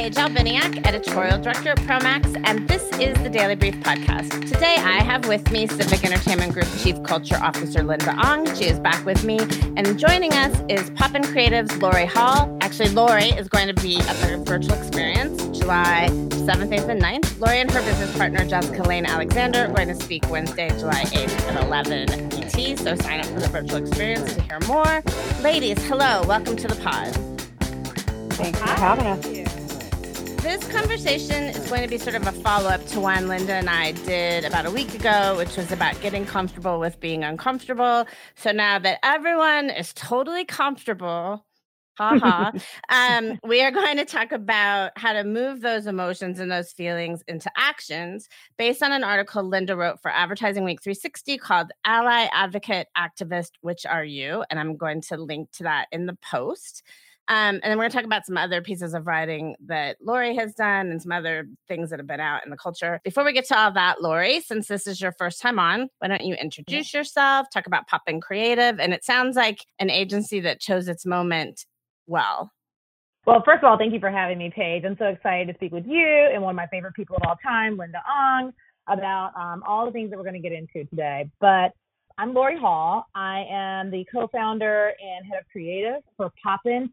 Paige Albiniak, Editorial Director at Promax, and this is the Daily Brief podcast. Today, I have with me Civic Entertainment Group Chief Culture Officer Linda Ong. She is back with me, and joining us is Poppin Creative's Lori Hall. Actually, Lori is going to be at the virtual experience July 7th, 8th, and 9th. Lori and her business partner, Jessica Lane Alexander, are going to speak Wednesday, July 8th at 11 PT, so sign up for the virtual experience to hear more. Ladies, hello. Welcome to the pod. Thanks for having us. This conversation is going to be sort of a follow-up to one Linda and I did about a week ago, which was about getting comfortable with being uncomfortable. So now that everyone is totally comfortable, we are going to talk about how to move those emotions and those feelings into actions based on an article Linda wrote for Advertising Week 360 called Ally, Advocate, Activist, Which Are You? And I'm going to link to that in the post. And then we're going to talk about some other pieces of writing that Lori has done and some other things that have been out in the culture. Before we get to all that, Lori, since this is your first time on, why don't you introduce yourself, talk about Poppin Creative, and it sounds like an agency that chose its moment well. Well, first of all, thank you for having me, Paige. I'm so excited to speak with you and one of my favorite people of all time, Linda Ong, about all the things that we're going to get into today. But I'm Lori Hall. I am the co-founder and head of creative for Poppin,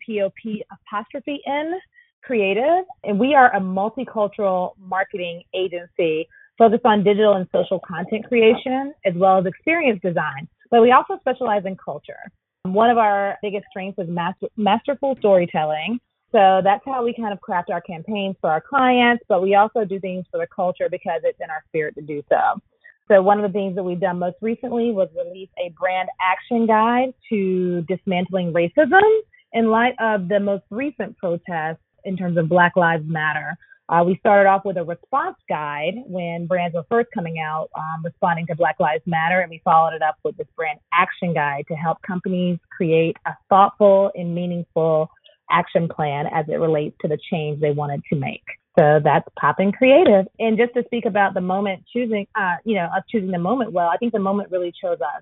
P-O-P-N Creative. And we are a multicultural marketing agency focused on digital and social content creation, as well as experience design. But we also specialize in culture. One of our biggest strengths is masterful storytelling. So that's how we kind of craft our campaigns for our clients, but we also do things for the culture because it's in our spirit to do so. So one of the things that we've done most recently was release a brand action guide to dismantling racism in light of the most recent protests in terms of Black Lives Matter. We started off with a response guide when brands were first coming out responding to Black Lives Matter, and we followed it up with this brand action guide to help companies create a thoughtful and meaningful action plan as it relates to the change they wanted to make. So that's Poppin Creative. And just to speak about the moment choosing, us choosing the moment well, I think the moment really chose us.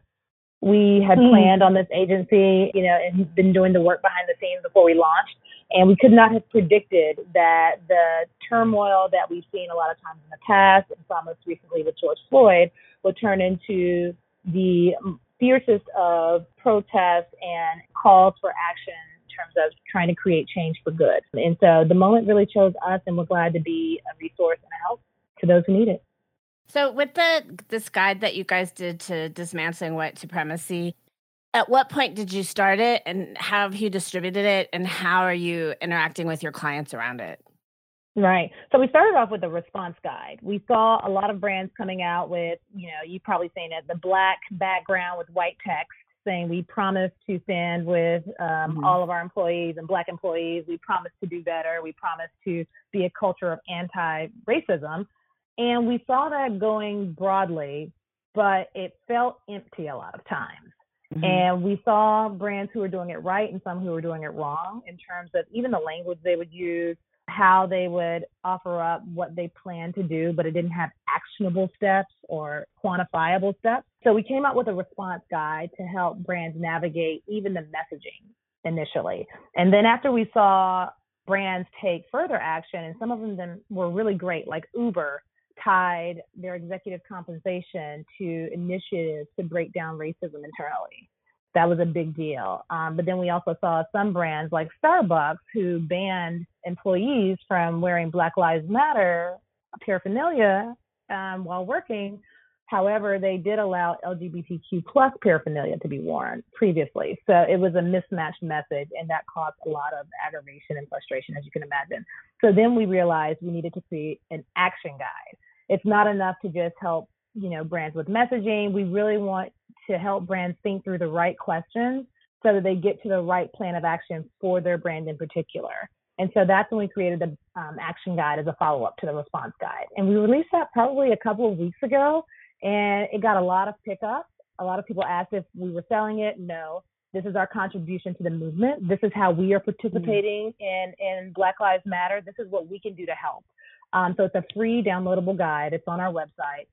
We had planned on this agency, and been doing the work behind the scenes before we launched. And we could not have predicted that the turmoil that we've seen a lot of times in the past, and saw most recently with George Floyd, would turn into the fiercest of protests and calls for action in terms of trying to create change for good. And so the moment really chose us, and we're glad to be a resource and a help to those who need it. So with this guide that you guys did to dismantling white supremacy, at what point did you start it, and how have you distributed it, and how are you interacting with your clients around it? Right. So we started off with a response guide. We saw a lot of brands coming out with, you've probably seen it, the black background with white text saying we promise to stand with all of our employees and Black employees. We promise to do better. We promise to be a culture of anti-racism. And we saw that going broadly, but it felt empty a lot of times. And we saw brands who were doing it right and some who were doing it wrong in terms of even the language they would use, how they would offer up what they planned to do, but it didn't have actionable steps or quantifiable steps. So we came up with a response guide to help brands navigate even the messaging initially. And then after we saw brands take further action, and some of them were really great, like Uber tied their executive compensation to initiatives to break down racism internally. That was a big deal. But then we also saw some brands like Starbucks who banned employees from wearing Black Lives Matter paraphernalia while working. However, they did allow LGBTQ plus paraphernalia to be worn previously. So it was a mismatched message, and that caused a lot of aggravation and frustration, as you can imagine. So then we realized we needed to create an action guide. It's not enough to just help, brands with messaging. We really want to help brands think through the right questions so that they get to the right plan of action for their brand in particular. And so that's when we created the action guide as a follow-up to the response guide. And we released that probably a couple of weeks ago, and it got a lot of pickup. A lot of people asked if we were selling it. No, this is our contribution to the movement. This is how we are participating in Black Lives Matter. This is what we can do to help. So it's a free downloadable guide. It's on our website,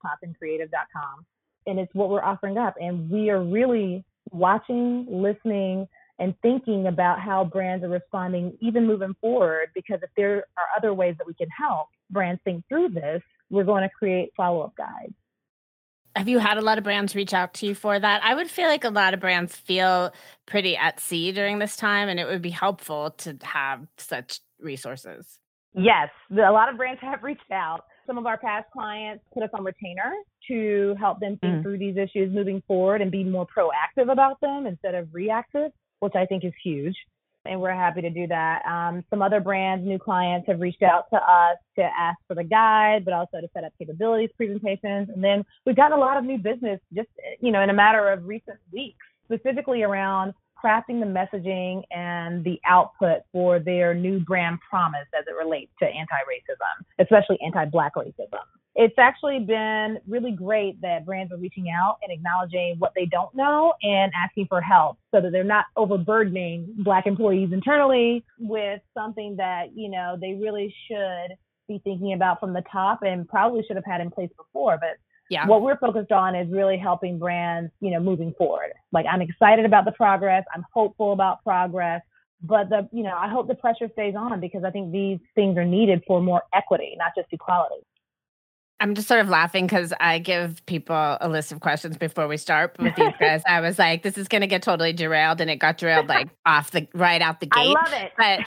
poppincreative.com. And it's what we're offering up. And we are really watching, listening, and thinking about how brands are responding even moving forward. Because if there are other ways that we can help brands think through this, we're going to create follow-up guides. Have you had a lot of brands reach out to you for that? I would feel like a lot of brands feel pretty at sea during this time, and it would be helpful to have such resources. Yes, a lot of brands have reached out. Some of our past clients put us on retainer to help them think through these issues moving forward and be more proactive about them instead of reactive, which I think is huge. And we're happy to do that. Some other brands, new clients, have reached out to us to ask for the guide, but also to set up capabilities presentations. And then we've gotten a lot of new business just, in a matter of recent weeks, specifically around crafting the messaging and the output for their new brand promise as it relates to anti-racism, especially anti-Black racism. It's actually been really great that brands are reaching out and acknowledging what they don't know and asking for help so that they're not overburdening Black employees internally with something that, they really should be thinking about from the top and probably should have had in place before. But yeah, what we're focused on is really helping brands, moving forward. Like, I'm excited about the progress. I'm hopeful about progress. But I hope the pressure stays on because I think these things are needed for more equity, not just equality. I'm just sort of laughing because I give people a list of questions before we start with these guys. I was like, this is going to get totally derailed, and it got derailed like right out the gate. I love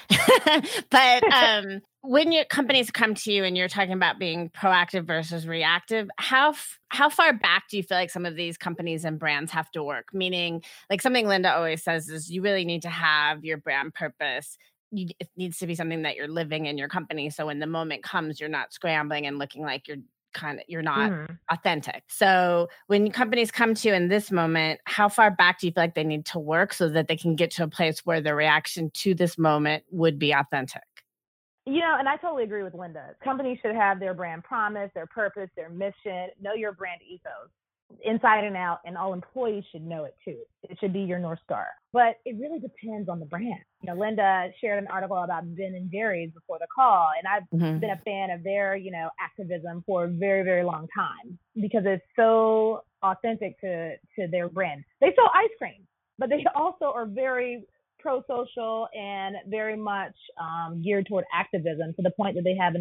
it. But when your companies come to you and you're talking about being proactive versus reactive, how far back do you feel like some of these companies and brands have to work? Meaning, like something Linda always says is you really need to have your brand purpose. It needs to be something that you're living in your company. So when the moment comes, you're not scrambling and looking like you're not authentic. So when companies come to you in this moment, how far back do you feel like they need to work so that they can get to a place where the reaction to this moment would be authentic? And I totally agree with Linda. Companies should have their brand promise, their purpose, their mission, know your brand ethos inside and out, and all employees should know it too. It should be your North Star. But it really depends on the brand. Linda shared an article about Ben & Jerry's before the call, and I've been a fan of their, activism for a very, very long time because it's so authentic to their brand. They sell ice cream, but they also are very pro-social and very much geared toward activism, to the point that they have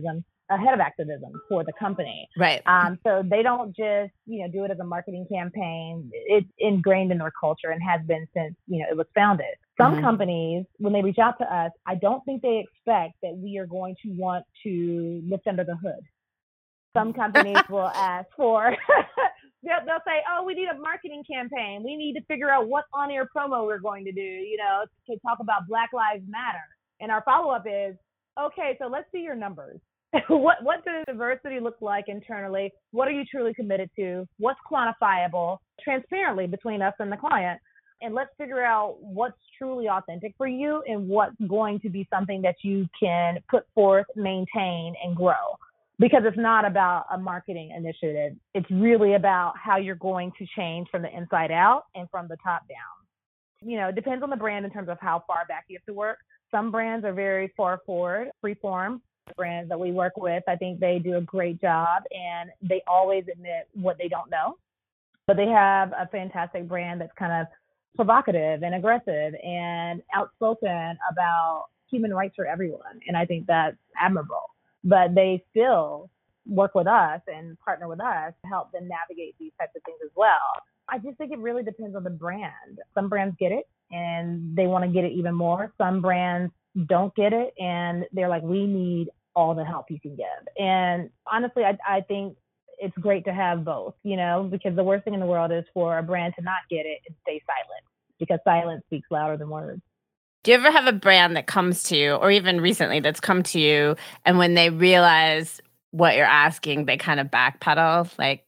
a head of activism for the company. Right. So they don't just, do it as a marketing campaign. It's ingrained in their culture and has been since, it was founded. Some companies, when they reach out to us, I don't think they expect that we are going to want to lift under the hood. Some companies will ask for, they'll say, oh, we need a marketing campaign. We need to figure out what on-air promo we're going to do, to talk about Black Lives Matter. And our follow-up is, okay, so let's see your numbers. What does diversity look like internally? What are you truly committed to? What's quantifiable transparently between us and the client? And let's figure out what's truly authentic for you and what's going to be something that you can put forth, maintain, and grow. Because it's not about a marketing initiative. It's really about how you're going to change from the inside out and from the top down. It depends on the brand in terms of how far back you have to work. Some brands are very far forward, freeform. Brands that we work with, I think they do a great job, and they always admit what they don't know. But they have a fantastic brand that's kind of provocative and aggressive and outspoken about human rights for everyone. And I think that's admirable. But they still work with us and partner with us to help them navigate these types of things as well. I just think it really depends on the brand. Some brands get it and they want to get it even more. Some brands don't get it and they're like, we need all the help you can give. And honestly, I think it's great to have both, because the worst thing in the world is for a brand to not get it and stay silent, because silence speaks louder than words. Do you ever have a brand that comes to you, or even recently that's come to you, and when they realize what you're asking, they kind of backpedal, like,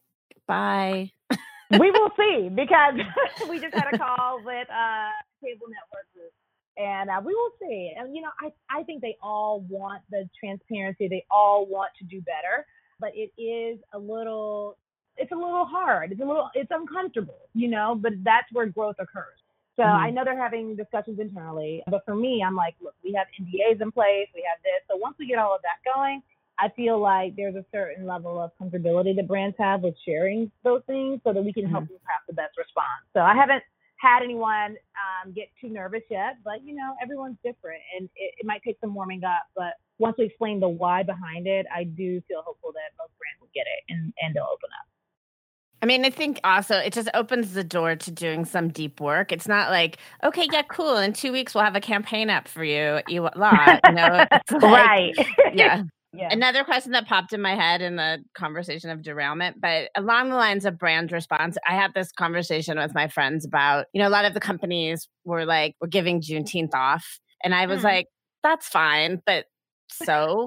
bye? We will see, because we just had a call with Cable Network Group. And we will see. And, I think they all want the transparency. They all want to do better. But it is a little hard. It's uncomfortable, but that's where growth occurs. So I know they're having discussions internally. But for me, I'm like, look, we have NDAs in place. We have this. So once we get all of that going, I feel like there's a certain level of comfortability that brands have with sharing those things so that we can help them craft the best response. So I haven't had anyone get too nervous yet, but everyone's different, and it might take some warming up. But once we explain the why behind it, I do feel hopeful that most brands will get it and they'll open up. I mean, I think also it just opens the door to doing some deep work. It's not like, okay, yeah, cool. In 2 weeks, we'll have a campaign up for you. It's like, Right. yeah. Yeah. Another question that popped in my head in the conversation of derailment, but along the lines of brand response, I had this conversation with my friends about, a lot of the companies were like, we're giving Juneteenth off. And I was like, that's fine, but so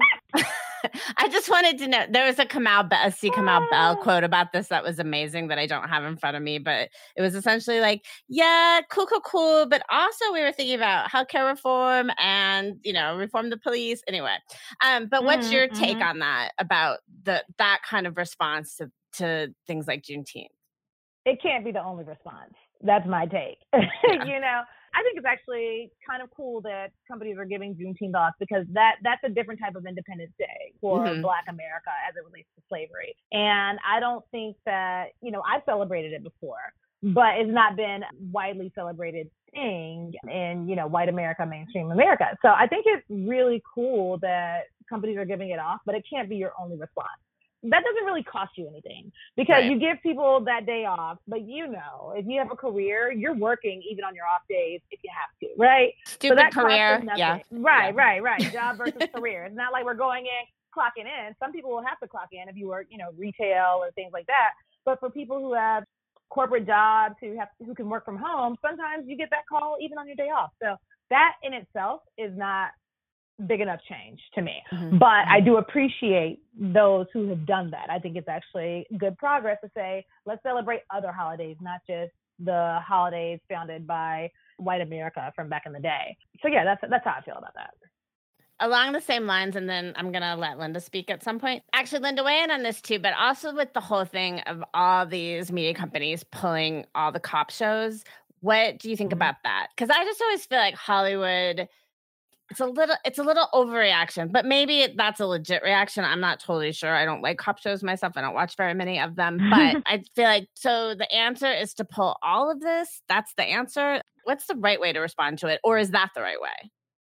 I just wanted to know, there was a C. Kamau Bell quote about this that was amazing that I don't have in front of me, but it was essentially like, yeah, cool. But also we were thinking about healthcare reform and, reform the police anyway. But what's your take on that, about that kind of response to things like Juneteenth? It can't be the only response. That's my take. Yeah. I think it's actually kind of cool that companies are giving Juneteenth off, because that's a different type of Independence Day for Black America as it relates to slavery. And I don't think that, I've celebrated it before, but it's not been widely celebrated thing in, white America, mainstream America. So I think it's really cool that companies are giving it off, but it can't be your only response. That doesn't really cost you anything, because you give people that day off, but if you have a career, you're working even on your off days if you have to, right? Stupid so that career. Yeah. Right. Job versus career. It's not like we're going in, clocking in. Some people will have to clock in if you work, retail or things like that. But for people who have corporate jobs, who can work from home, sometimes you get that call even on your day off. So that in itself is not big enough change to me. But I do appreciate those who have done that. I think it's actually good progress to say, let's celebrate other holidays, not just the holidays founded by white America from back in the day. So yeah, that's how I feel about that. Along the same lines, and then I'm going to let Linda speak at some point. Actually, Linda, weigh in on this too, but also with the whole thing of all these media companies pulling all the cop shows. What do you think about that? Because I just always feel like Hollywood, it's a little overreaction, but maybe that's a legit reaction. I'm not totally sure. I don't like cop shows myself. I don't watch very many of them, but I feel like, so the answer is to pull all of this. That's the answer. What's the right way to respond to it? Or is that the right way?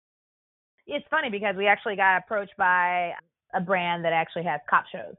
It's funny because we actually got approached by a brand that actually has cop shows.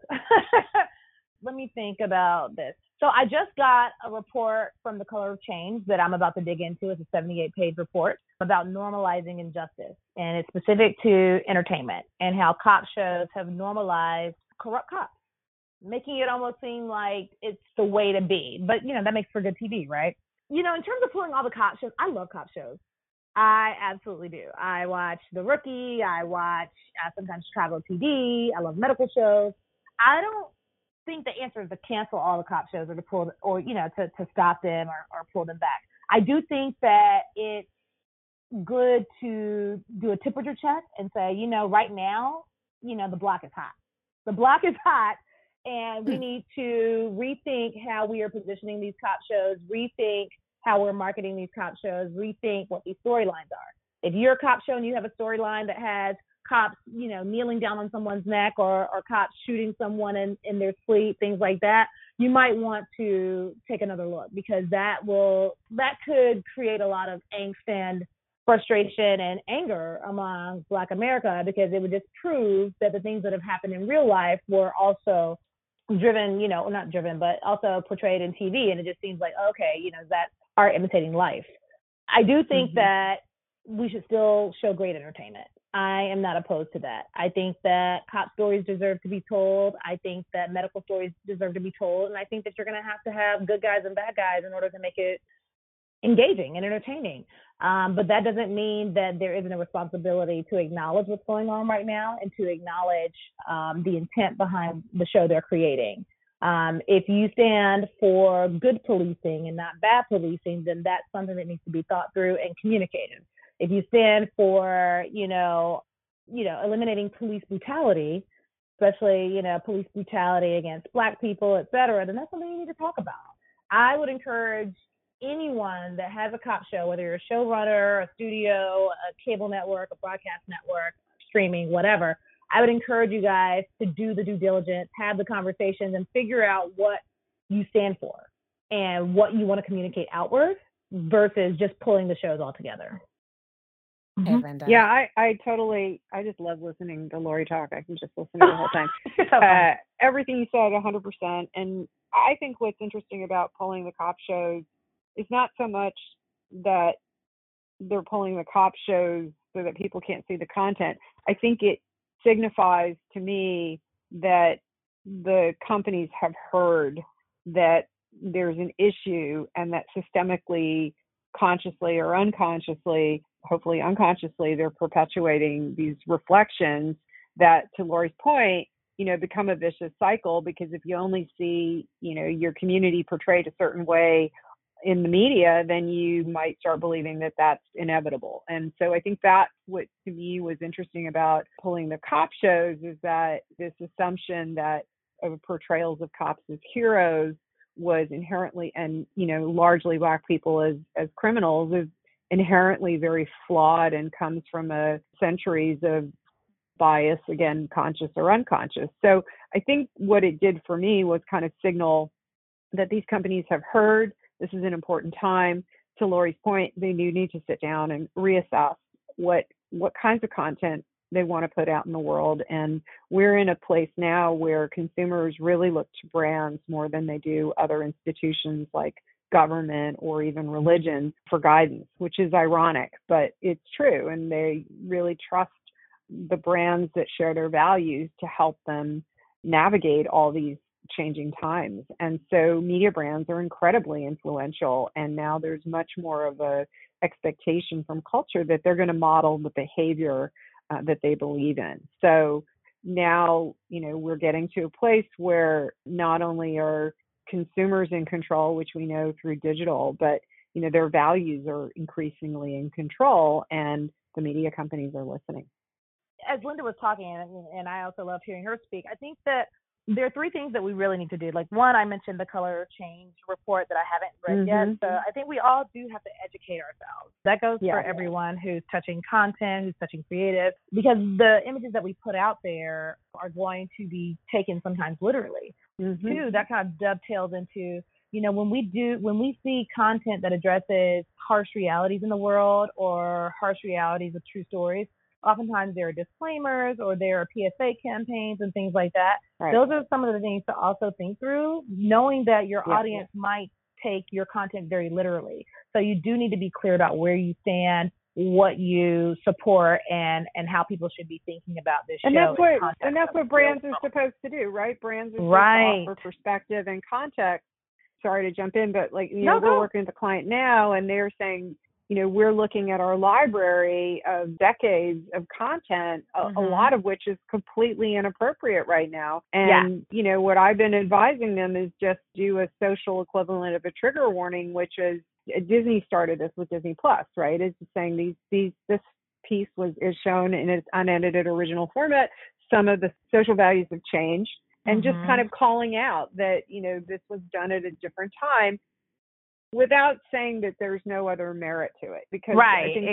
Let me think about this. So I just got a report from The Color of Change that I'm about to dig into. It's a 78-page report about normalizing injustice, and it's specific to entertainment and how cop shows have normalized corrupt cops, making it almost seem like it's the way to be. But, that makes for good TV, right? In terms of pulling all the cop shows, I love cop shows. I absolutely do. I watch The Rookie. I watch sometimes Travel TV. I love medical shows. I don't think the answer is to cancel all the cop shows or to pull, or to stop them or pull them back. I do think that it's good to do a temperature check and say, right now, the block is hot. The block is hot, and we need to rethink how we are positioning these cop shows, rethink how we're marketing these cop shows, rethink what these storylines are. If you're a cop show and you have a storyline that has cops, kneeling down on someone's neck or cops shooting someone in their sleep, things like that, you might want to take another look, because that could create a lot of angst and frustration and anger among Black America, because it would just prove that the things that have happened in real life were also driven, not driven, but also portrayed in TV. And it just seems like, okay, that's art imitating life. I do think that we should still show great entertainment. I am not opposed to that. I think that cop stories deserve to be told. I think that medical stories deserve to be told. And I think that you're going to have good guys and bad guys in order to make it engaging and entertaining. But that doesn't mean that there isn't a responsibility to acknowledge what's going on right now and to acknowledge the intent behind the show they're creating. If you stand for good policing and not bad policing, then that's something that needs to be thought through and communicated. If you stand for, eliminating police brutality, especially, police brutality against Black people, et cetera, then that's something you need to talk about. I would encourage anyone that has a cop show, whether you're a showrunner, a studio, a cable network, a broadcast network, streaming, whatever, I would encourage you guys to do the due diligence, have the conversations, and figure out what you stand for and what you want to communicate outward versus just pulling the shows all together. Hey, Linda. Yeah, I just love listening to Lori talk. I can just listen to her the whole time. Everything you said, 100%. And I think what's interesting about pulling the cop shows is not so much that they're pulling the cop shows so that people can't see the content. I think it signifies to me that the companies have heard that there's an issue and that systemically, consciously or unconsciously, hopefully unconsciously, they're perpetuating these reflections that, to Lori's point, become a vicious cycle, because if you only see, your community portrayed a certain way in the media, then you might start believing that that's inevitable. And so I think that's what to me was interesting about pulling the cop shows, is that this assumption that portrayals of cops as heroes was inherently, and largely Black people as criminals, is inherently very flawed and comes from centuries of bias, again, conscious or unconscious. So I think what it did for me was kind of signal that these companies have heard this is an important time. To Lori's point, they do need to sit down and reassess what kinds of content they want to put out in the world. And we're in a place now where consumers really look to brands more than they do other institutions like government or even religion for guidance, which is ironic, but it's true. And they really trust the brands that share their values to help them navigate all these changing times. And so media brands are incredibly influential. And now there's much more of a expectation from culture that they're going to model the behavior that they believe in. So now, we're getting to a place where not only are consumers in control, which we know through digital, but their values are increasingly in control, and the media companies are listening. As Linda was talking, and I also love hearing her speak, I think that there are three things that we really need to do. Like, one, I mentioned the color change report that I haven't read yet. So I think we all do have to educate ourselves. That goes for everyone who's touching content, who's touching creative, because the images that we put out there are going to be taken sometimes literally. Two, that kind of dovetails into, when we see content that addresses harsh realities in the world or harsh realities of true stories, oftentimes there are disclaimers or there are PSA campaigns and things like that. Right. Those are some of the things to also think through, knowing that your audience might take your content very literally. So you do need to be clear about where you stand, what you support, and how people should be thinking about this show. And that's what brands are supposed to do, right? Brands are supposed to offer perspective and context. Sorry to jump in, but we're working with a client now, and they're saying, we're looking at our library of decades of content, a lot of which is completely inappropriate right now. And, what I've been advising them is just do a social equivalent of a trigger warning, which is Disney started this with Disney Plus, right? It's saying this piece is shown in its unedited original format. Some of the social values have changed, and just kind of calling out that, this was done at a different time, without saying that there's no other merit to it. Because I think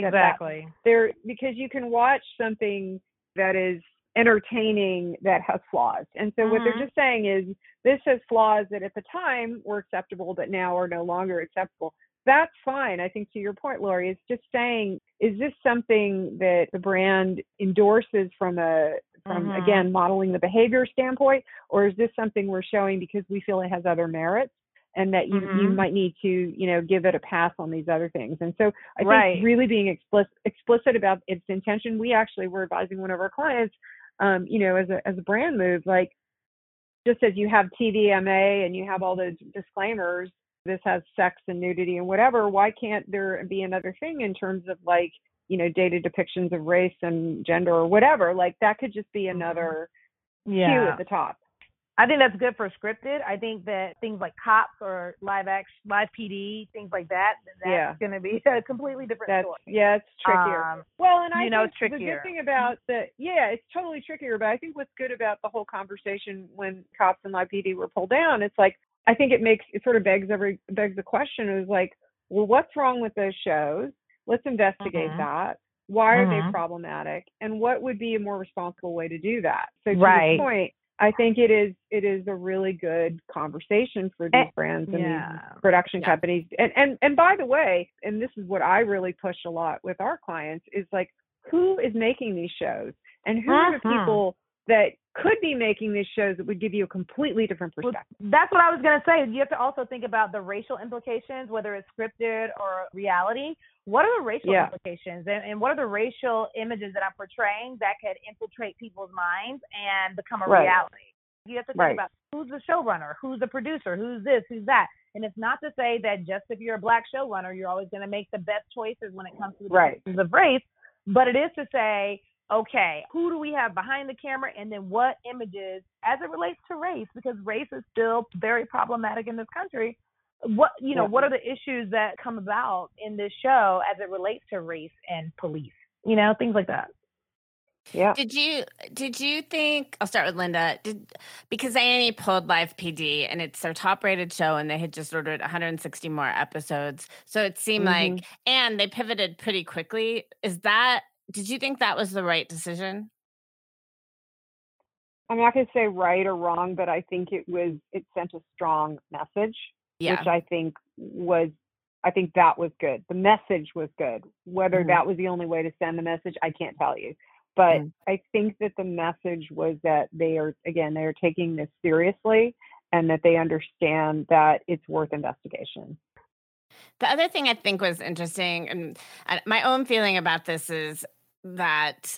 because you can watch something that is entertaining that has flaws. And so what they're just saying is, this has flaws that at the time were acceptable, but now are no longer acceptable. That's fine. I think to your point, Lori, it's just saying, is this something that the brand endorses from again, modeling the behavior standpoint, or is this something we're showing because we feel it has other merits? And that you might need to, give it a pass on these other things. And so I think really being explicit about its intention. We actually were advising one of our clients, as a brand move, like, just as you have TVMA and you have all those disclaimers, this has sex and nudity and whatever, why can't there be another thing in terms of dated depictions of race and gender or whatever? Like, that could just be another cue at the top. I think that's good for scripted. I think that things like Cops or live PD, things like that's going to be a completely different story. Yeah, it's trickier. And I think it's trickier. The good thing about it's totally trickier. But I think what's good about the whole conversation when Cops and live PD were pulled down, it's like, I think it sort of begs the question, is like, well, what's wrong with those shows? Let's investigate that. Why are they problematic? And what would be a more responsible way to do that? So to this point, I think it is a really good conversation for these brands and these production companies. And by the way, and this is what I really push a lot with our clients, is like, who is making these shows, and who are the people that could be making these shows that would give you a completely different perspective. Well, that's what I was going to say. You have to also think about the racial implications, whether it's scripted or reality. What are the racial implications, and what are the racial images that I'm portraying that could infiltrate people's minds and become a reality? You have to think about who's the showrunner, who's the producer, who's this, who's that. And it's not to say that just if you're a Black showrunner, you're always going to make the best choices when it comes to the questions of race, but it is to say, okay, who do we have behind the camera, and then what images as it relates to race, because race is still very problematic in this country. What what are the issues that come about in this show as it relates to race and police? Things like that. Yeah. Did you think, I'll start with Linda, because A&E pulled Live PD and it's their top rated show and they had just ordered 160 more episodes. So it seemed like, and they pivoted pretty quickly. Did you think that was the right decision? I'm not going to say right or wrong, but I think it sent a strong message, which I think that was good. The message was good. Whether that was the only way to send the message, I can't tell you. But I think that the message was that they are taking this seriously, and that they understand that it's worth investigation. The other thing I think was interesting, and my own feeling about this is that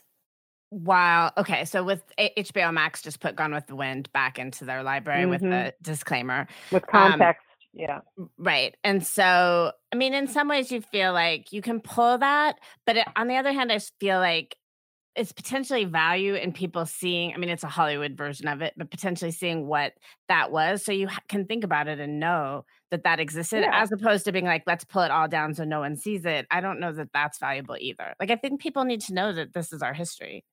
so with HBO Max just put Gone with the Wind back into their library with a disclaimer. With context, Right. And so, I mean, in some ways you feel like you can pull that, but on the other hand, I feel like it's potentially value in people seeing, I mean, it's a Hollywood version of it, but potentially seeing what that was. So you can think about it and know that existed, as opposed to being like, let's pull it all down so no one sees it. I don't know that that's valuable either. Like, I think people need to know that this is our history.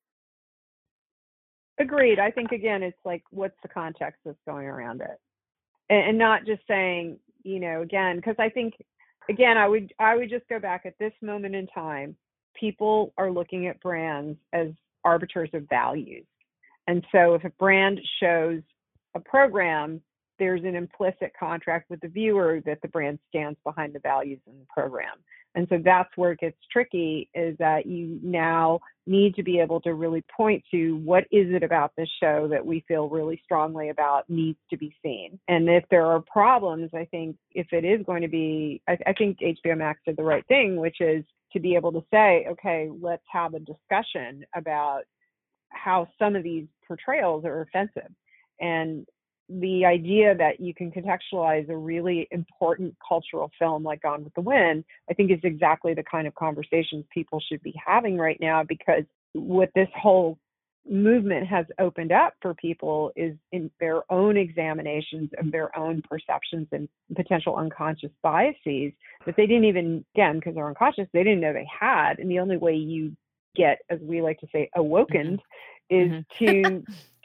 Agreed. I think, again, it's like, what's the context that's going around it? And not just saying, again, because I think, again, I would just go back at this moment in time. People are looking at brands as arbiters of values. And so if a brand shows a program, there's an implicit contract with the viewer that the brand stands behind the values in the program. And so that's where it gets tricky, is that you now need to be able to really point to what is it about this show that we feel really strongly about needs to be seen. And if there are problems, I think if it is going to be, I think HBO Max did the right thing, which is to be able to say, okay, let's have a discussion about how some of these portrayals are offensive. And the idea that you can contextualize a really important cultural film like Gone with the Wind, I think is exactly the kind of conversations people should be having right now, because what this whole movement has opened up for people is in their own examinations of their own perceptions and potential unconscious biases that they didn't even, again, because they're unconscious, they didn't know they had. And the only way you get, as we like to say, awokened is to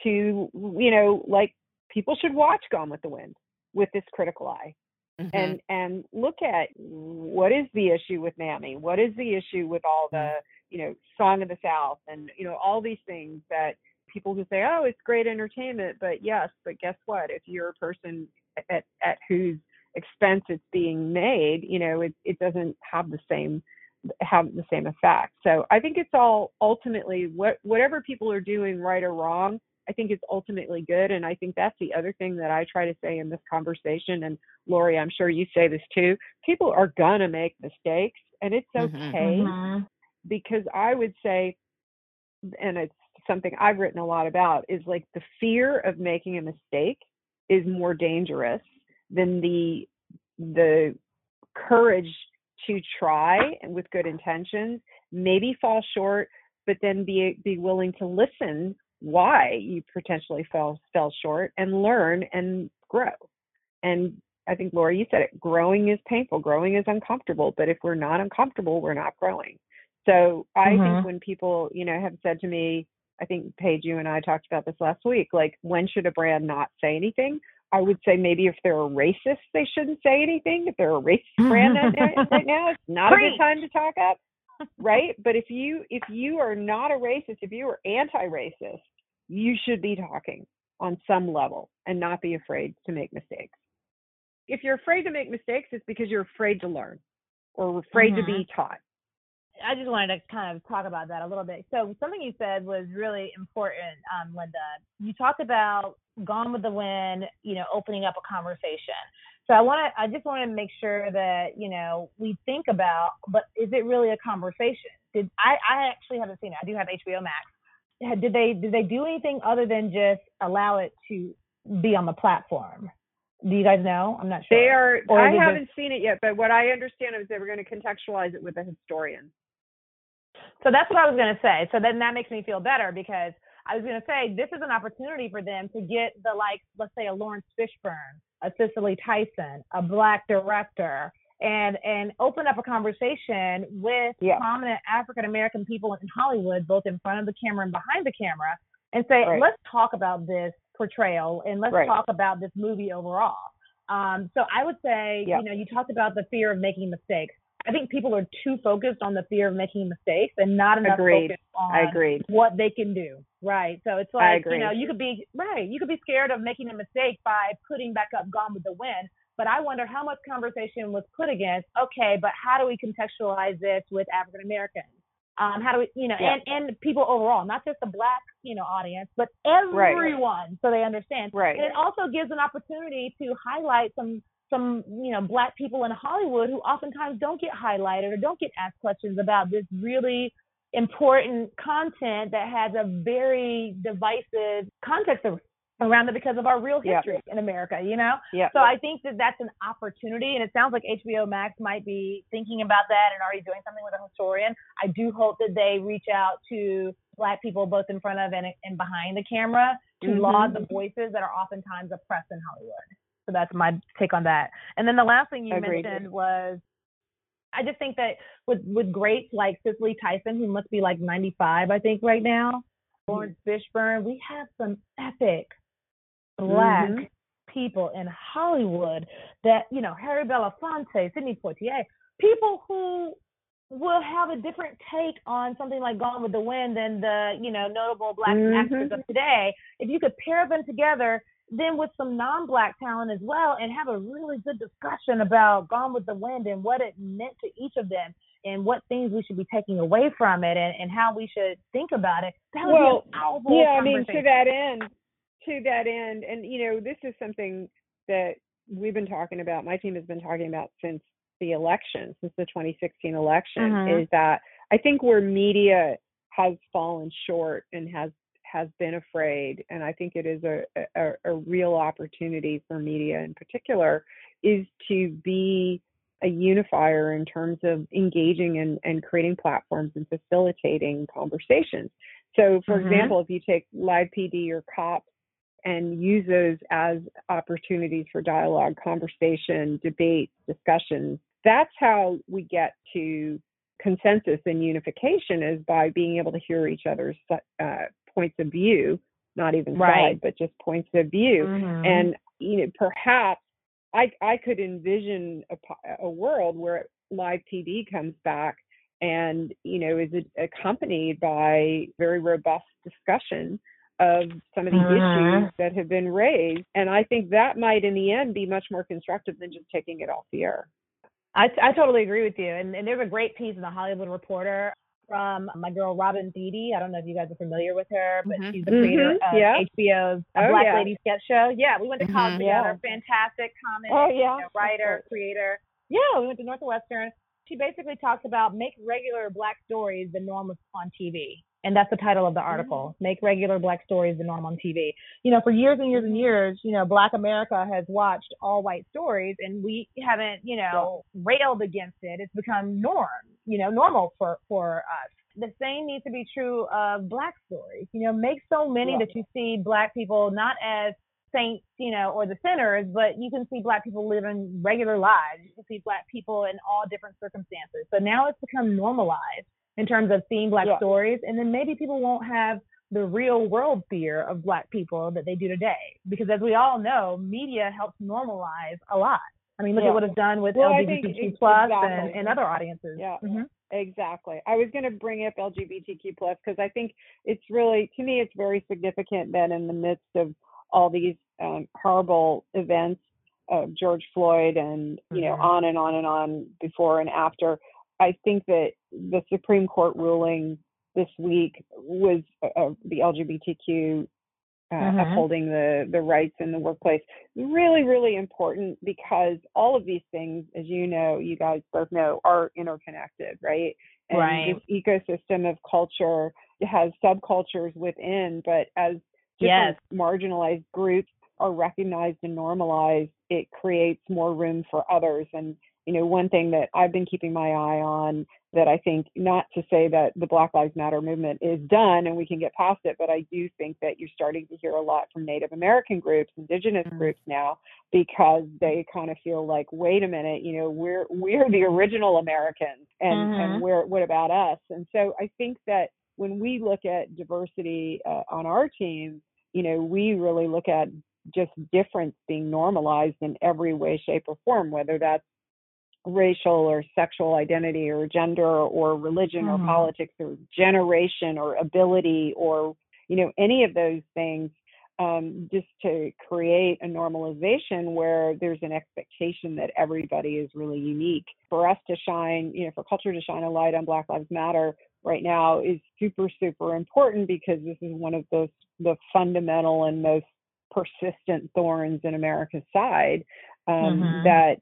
like, people should watch Gone with the Wind with this critical eye and look at what is the issue with Mammy? What is the issue with all the, Song of the South and, all these things that people can say, oh, it's great entertainment, but guess what? If you're a person at whose expense it's being made, it doesn't have the same effect. So I think it's all ultimately whatever people are doing, right or wrong, I think it's ultimately good. And I think that's the other thing that I try to say in this conversation. And Lori, I'm sure you say this too. People are going to make mistakes, and it's okay, because I would say, and it's something I've written a lot about, is like the fear of making a mistake is more dangerous than the courage to try and with good intentions, maybe fall short, but then be willing to listen why you potentially fell short and learn and grow. And I think, Laura, you said it, growing is painful, growing is uncomfortable, but if we're not uncomfortable, we're not growing. So I think when people, have said to me, I think Paige, you and I talked about this last week, like, when should a brand not say anything? I would say maybe if they're a racist, they shouldn't say anything. If they're a racist brand right now, it's not a good time to talk up. Right? But if you are not a racist, if you are anti-racist, you should be talking. on some level and not be afraid to make mistakes. If you're afraid to make mistakes, it's because you're afraid to learn or afraid to be taught. I just wanted to kind of talk about that a little bit. So something you said was really important, Linda. You talked about Gone with the Wind, opening up a conversation. So I just want to make sure that, we think about, but is it really a conversation? I actually haven't seen it. I do have HBO Max. Did they do anything other than just allow it to be on the platform? Do you guys know? I'm not sure. I haven't seen it yet, but what I understand is they were going to contextualize it with a historian. So that's what I was going to say. So then that makes me feel better, because I was going to say this is an opportunity for them to get let's say a Lawrence Fishburne, a Cicely Tyson, a Black director, and open up a conversation with prominent African-American people in Hollywood, both in front of the camera and behind the camera, and say, let's talk about this portrayal and let's talk about this movie overall. So I would say, you talked about the fear of making mistakes. I think people are too focused on the fear of making mistakes and not enough focus on what they can do. Right. So it's like, you could be scared of making a mistake by putting back up Gone with the Wind. But I wonder how much conversation was put against, okay, but how do we contextualize this with African Americans? How do we, and people overall, not just the Black, audience, but everyone, so they understand. Right. And it also gives an opportunity to highlight some Black people in Hollywood who oftentimes don't get highlighted or don't get asked questions about this really important content that has a very divisive context around it because of our real history in America, So I think that that's an opportunity, and it sounds like HBO Max might be thinking about that and already doing something with a historian. I do hope that they reach out to Black people both in front of and behind the camera to laud the voices that are oftentimes oppressed in Hollywood. So that's my take on that. And then the last thing you mentioned was, I just think that with greats like Cicely Tyson, who must be like 95, I think right now, Lawrence Fishburne, we have some epic Black people in Hollywood that, Harry Belafonte, Sidney Poitier, people who will have a different take on something like Gone with the Wind than the, notable Black actors of today. If you could pair them together, then with some non-Black talent as well, and have a really good discussion about Gone with the Wind and what it meant to each of them and what things we should be taking away from it and how we should think about it. That would be a powerful conversation. To that end, and this is something that we've been talking about, my team has been talking about since the 2016 election, is that I think where media has fallen short and has been afraid, and I think it is a real opportunity for media in particular, is to be a unifier in terms of engaging and creating platforms and facilitating conversations. So, for example, if you take Live PD or COPS and use those as opportunities for dialogue, conversation, debate, discussion, that's how we get to consensus and unification, is by being able to hear each other's points of view, not even side, but just points of view. And, perhaps I could envision a world where Live PD comes back and, is accompanied by very robust discussion of some of the issues that have been raised. And I think that might, in the end, be much more constructive than just taking it off the air. I totally agree with you. And there's a great piece in the Hollywood Reporter from my girl, Robin Thede. I don't know if you guys are familiar with her, but she's the creator of HBO's Black Lady Sketch Show. Yeah, we went to college together. Fantastic comic, writer, creator. Yeah, we went to Northwestern. She basically talks about make regular Black stories the norm on TV. And that's the title of the article, Make Regular Black Stories the Norm on TV. For years and years and years, Black America has watched all white stories, and we haven't, railed against it. It's become normal for us. The same needs to be true of Black stories. Make so many that you see Black people not as saints, or the sinners, but you can see Black people living regular lives. You can see Black people in all different circumstances. So now it's become normalized in terms of seeing Black stories, and then maybe people won't have the real world fear of Black people that they do today. Because as we all know, media helps normalize a lot. I mean, look at what it's done with LGBTQ plus and other audiences. Yeah, exactly. I was going to bring up LGBTQ plus because I think it's really, to me, it's very significant that in the midst of all these horrible events of George Floyd and, on and on and on before and after. I think that the Supreme Court ruling this week was the LGBTQ upholding the rights in the workplace. Really, really important, because all of these things, as you know, you guys both know, are interconnected, right? And this ecosystem of culture has subcultures within, but as different marginalized groups are recognized and normalized, it creates more room for others. And, one thing that I've been keeping my eye on, that I think, not to say that the Black Lives Matter movement is done and we can get past it, but I do think that you're starting to hear a lot from Native American groups, Indigenous groups now, because they kind of feel like, wait a minute, we're the original Americans, and what about us? And so I think that when we look at diversity on our team, we really look at just difference being normalized in every way, shape, or form, whether that's racial or sexual identity or gender or religion or politics or generation or ability or, any of those things, just to create a normalization where there's an expectation that everybody is really unique. For us to shine, for culture to shine a light on Black Lives Matter right now is super, super important, because this is one of the fundamental and most persistent thorns in America's side, that,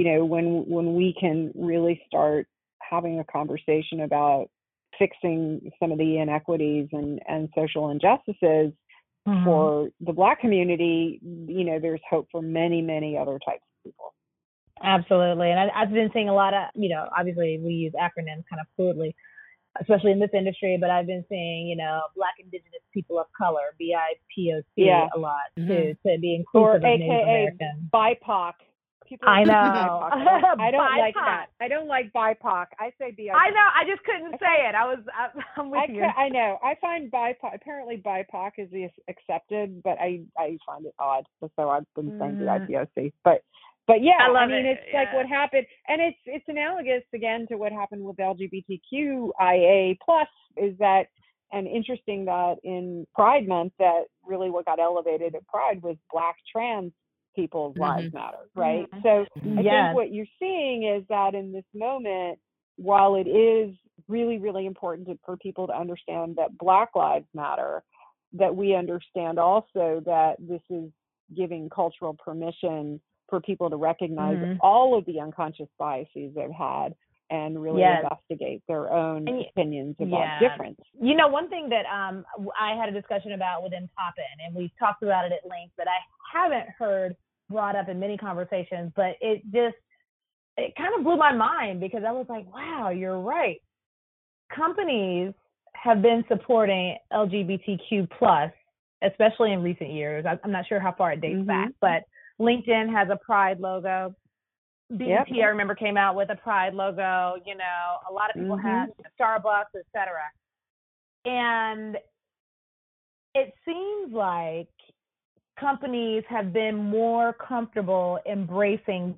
when we can really start having a conversation about fixing some of the inequities and social injustices for the Black community, there's hope for many, many other types of people. Absolutely. And I've been seeing a lot of, obviously we use acronyms kind of fluidly, especially in this industry, but I've been seeing, Black Indigenous people of color, BIPOC, a lot too, to be inclusive or of Native AKA American. BIPOC. I know. I don't like that. I don't like BIPOC. I say BIPOC. I know. I just couldn't say it. I'm with you. I know. I find BIPOC, apparently BIPOC is the accepted, but I find it odd. So I've been saying BIPOC. But yeah, I mean, it's like what happened, and it's analogous again to what happened with LGBTQIA plus, is that, and interesting that in Pride Month, that really what got elevated at Pride was Black trans people's lives matter, right? So I think what you're seeing is that in this moment, while it is really, really important for people to understand that Black lives matter, that we understand also that this is giving cultural permission for people to recognize all of the unconscious biases they've had and really investigate their own opinions about difference. One thing that I had a discussion about within Poppin', and we've talked about it at length, but I haven't heard brought up in many conversations, but it kind of blew my mind, because I was like, wow, you're right. Companies have been supporting LGBTQ plus, especially in recent years. I'm not sure how far it dates back, but LinkedIn has a Pride logo. BET, I remember, came out with a Pride logo. A lot of people have Starbucks, etc. And it seems like companies have been more comfortable embracing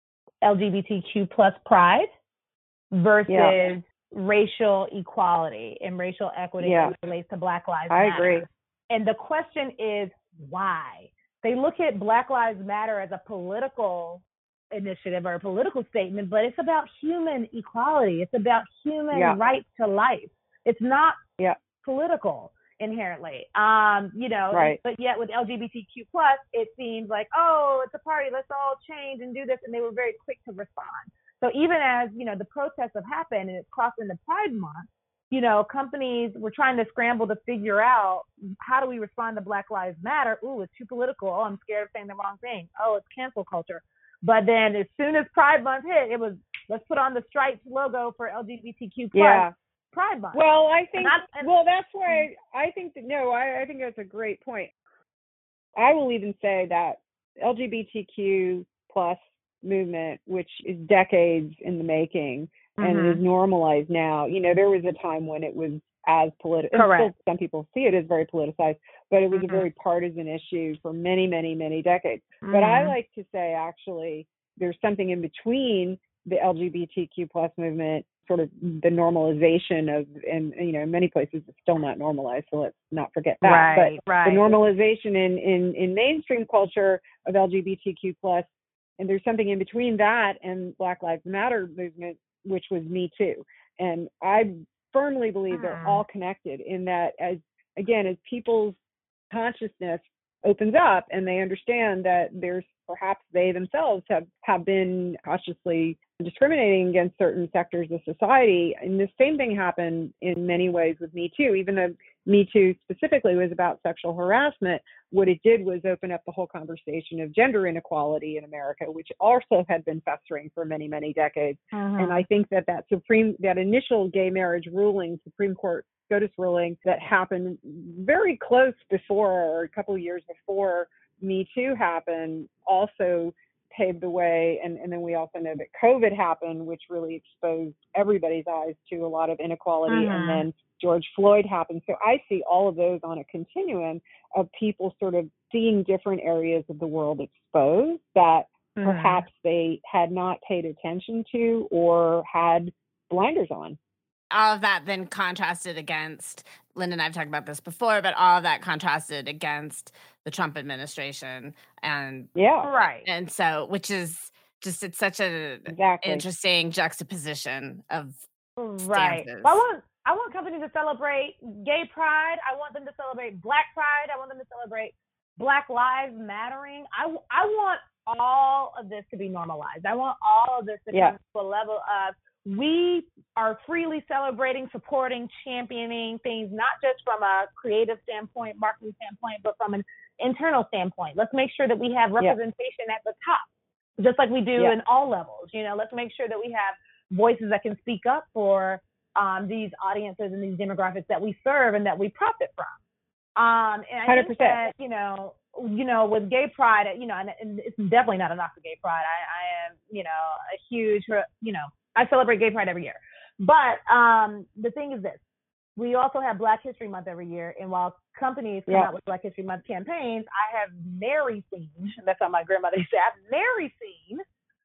LGBTQ plus pride versus racial equality and racial equity as it relates to Black Lives Matter. I agree. And the question is, why? They look at Black Lives Matter as a political initiative or a political statement, but it's about human equality. It's about human rights to life. It's not political inherently. But yet with LGBTQ plus, it seems like, oh, it's a party, let's all change and do this. And they were very quick to respond. So even as, the protests have happened and it's crossing the Pride Month, companies were trying to scramble to figure out, how do we respond to Black Lives Matter? Ooh, it's too political. Oh, I'm scared of saying the wrong thing. Oh, it's cancel culture. But then as soon as Pride Month hit, it was, let's put on the stripes logo for LGBTQ plus Pride Month. Well, I think, that's why I think I think that's a great point. I will even say that LGBTQ plus movement, which is decades in the making and is normalized now. There was a time when it was as political. Correct. Some people see it as very politicized, but it was a very partisan issue for many, many, many decades. But I like to say, actually, there's something in between the LGBTQ plus movement, sort of the normalization of, and in many places it's still not normalized, so let's not forget that. Right, but right. The normalization in mainstream culture of LGBTQ plus, and there's something in between that and Black Lives Matter movement, which was Me Too. And I firmly believe they're all connected in that, as people's consciousness opens up and they understand that there's perhaps they themselves have been cautiously discriminating against certain sectors of society. And the same thing happened in many ways with Me Too. Even though Me Too specifically was about sexual harassment, what it did was open up the whole conversation of gender inequality in America, which also had been festering for many, many decades. And I think that initial gay marriage ruling, Supreme Court SCOTUS ruling that happened very close before, or a couple of years before Me Too happened, also paved the way. And then we also know that COVID happened, which really exposed everybody's eyes to a lot of inequality. And then George Floyd happened. So I see all of those on a continuum of people sort of seeing different areas of the world exposed that perhaps they had not paid attention to or had blinders on. All of that then contrasted against, Linda and I have talked about this before, but all of that contrasted against the Trump administration. And right. And so, which is just, it's such an interesting juxtaposition of stances. Well, I want companies to celebrate gay pride. I want them to celebrate Black pride. I want them to celebrate Black Lives Mattering. I want all of this to be normalized. I want all of this to come to a level of, we are freely celebrating, supporting, championing things, not just from a creative standpoint, marketing standpoint, but from an internal standpoint. Let's make sure that we have representation at the top, just like we do in all levels. Let's make sure that we have voices that can speak up for these audiences and these demographics that we serve and that we profit from. And I 100%. think that, with gay pride, and it's definitely not a knock for gay pride. I am, a huge, I celebrate gay pride every year. But the thing is this, we also have Black History Month every year. And while companies come out with Black History Month campaigns, I have nary seen, that's how my grandmother used to say, I've nary seen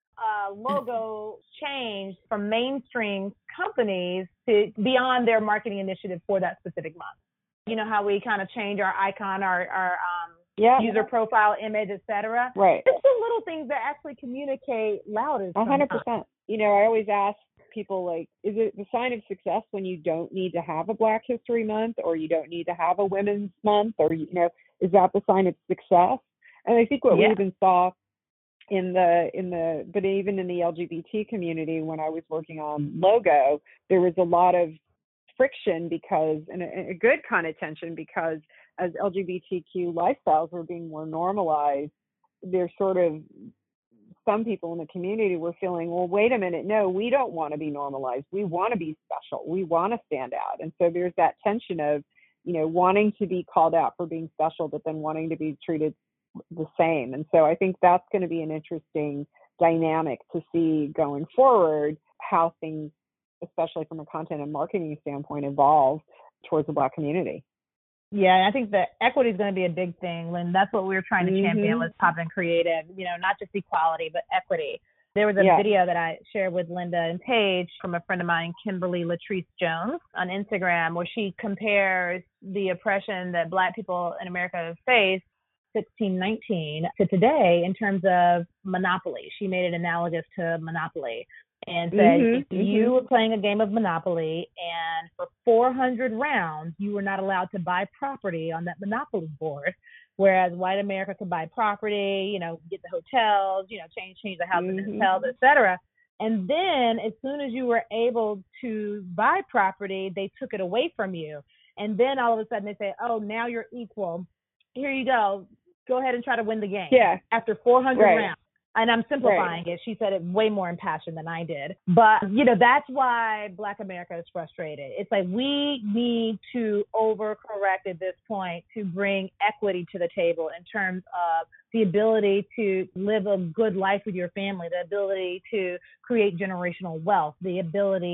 logo change from mainstream companies to beyond their marketing initiative for that specific month. You know how we kind of change our icon, our user profile image, etc. Right. It's the little things that actually communicate louder. 100%. I always ask people, like, is it the sign of success when you don't need to have a Black History Month, or you don't need to have a Women's Month, or is that the sign of success? And I think what we even saw but even in the LGBT community, when I was working on logo, there was a lot of friction because, and a good kind of tension, because as LGBTQ lifestyles were being more normalized, there's sort of some people in the community were feeling, well, wait a minute, no, we don't want to be normalized. We want to be special. We want to stand out. And so there's that tension of, wanting to be called out for being special, but then wanting to be treated the same. And so I think that's going to be an interesting dynamic to see going forward, how things, especially from a content and marketing standpoint, evolve towards the Black community. Yeah, I think that equity is going to be a big thing, Lynn. That's what we're trying to champion with Pop and Creative, not just equality, but equity. There was a video that I shared with Linda and Paige from a friend of mine, Kimberly Latrice Jones, on Instagram, where she compares the oppression that Black people in America have faced 1619 to today in terms of Monopoly. She made it analogous to Monopoly and said, if you were playing a game of Monopoly and for 400 rounds, you were not allowed to buy property on that Monopoly board, whereas white America could buy property, get the hotels, change the houses and hotels, et cetera. And then as soon as you were able to buy property, they took it away from you. And then all of a sudden they say, oh, now you're equal. Here you go. Go ahead and try to win the game. After 400 rounds. And I'm simplifying it. She said it way more impassioned than I did. But, that's why Black America is frustrated. It's like we need to overcorrect at this point to bring equity to the table in terms of the ability to live a good life with your family, the ability to create generational wealth, the ability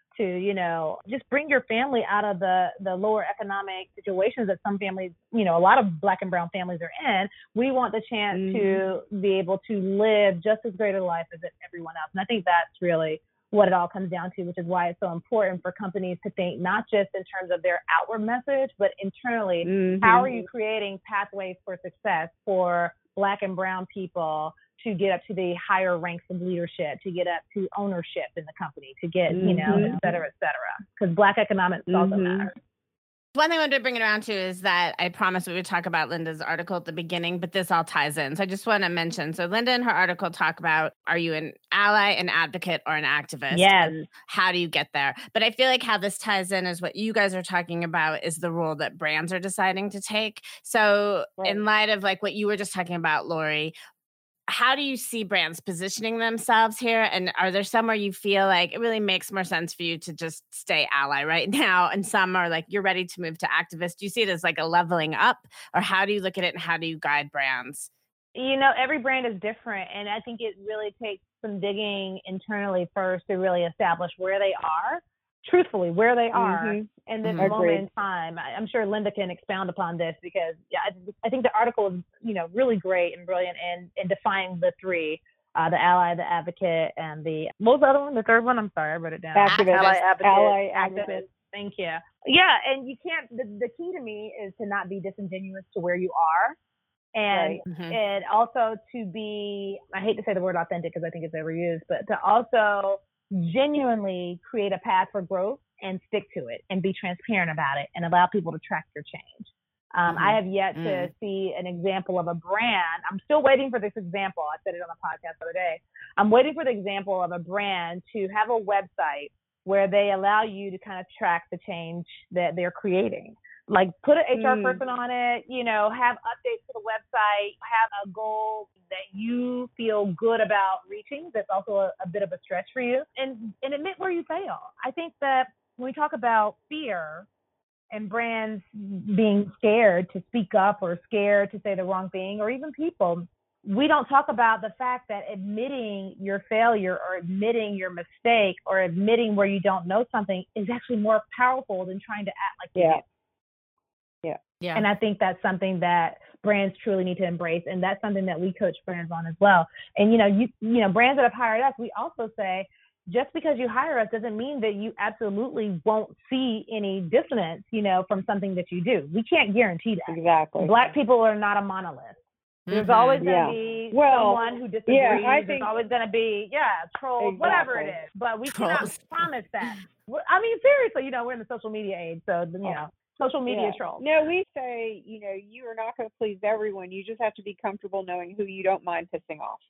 to, you know, just bring your family out of the lower economic situations that some families, you know, a lot of Black and brown families are in. We want the chance to be able to live just as great a life as everyone else. And I think that's really what it all comes down to, which is why it's so important for companies to think not just in terms of their outward message, but internally, how are you creating pathways for success for Black and brown people to get up to the higher ranks of leadership, to get up to ownership in the company, to get, you know, et cetera, because Black economics also matter. One thing I wanted to bring it around to is that I promised we would talk about Linda's article at the beginning, but this all ties in. So I just want to mention, so Linda in her article talk about, are you an ally, an advocate, or an activist? Yes. And how do you get there? But I feel like how this ties in is what you guys are talking about is the role that brands are deciding to take. So in light of like what you were just talking about, Lori, how do you see brands positioning themselves here? And are there some where you feel like it really makes more sense for you to just stay ally right now? And some are like, you're ready to move to activist. Do you see it as like a leveling up, or how do you look at it and how do you guide brands? You know, every brand is different. And I think it really takes some digging internally first to really establish where they are, truthfully, where they are in this moment in time. I'm sure Linda can expound upon this because I think the article is, you know, really great and brilliant in defining the three, the ally, the advocate, and what was the other one? The third one? I'm sorry, I wrote it down. Activist. Ally, activist. Thank you. Yeah, and you can't, the key to me is to not be disingenuous to where you are. And and also to be, I hate to say the word authentic because I think it's overused, but to also genuinely create a path for growth and stick to it and be transparent about it and allow people to track your change. I have yet to see an example of a brand. I'm still waiting for this example. I said it on the podcast the other day. I'm waiting for the example of a brand to have a website where they allow you to kind of track the change that they're creating. Like put an HR person on it, you know, have updates to the website, have a goal that you feel good about reaching. That's also a bit of a stretch for you, and admit where you fail. I think that when we talk about fear and brands being scared to speak up or scared to say the wrong thing, or even people, we don't talk about the fact that admitting your failure or admitting your mistake or admitting where you don't know something is actually more powerful than trying to act like you do. Yeah. And I think that's something that brands truly need to embrace. And that's something that we coach brands on as well. And, you know, brands that have hired us, we also say, just because you hire us doesn't mean that you absolutely won't see any dissonance, you know, from something that you do. We can't guarantee that. Exactly. Black people are not a monolith. There's always going to be someone who disagrees. There's always going to be, trolls, whatever it is. But we cannot promise that. I mean, seriously, you know, we're in the social media age. So, you know, social media trolls. No, we say, you know, you are not going to please everyone. You just have to be comfortable knowing who you don't mind pissing off.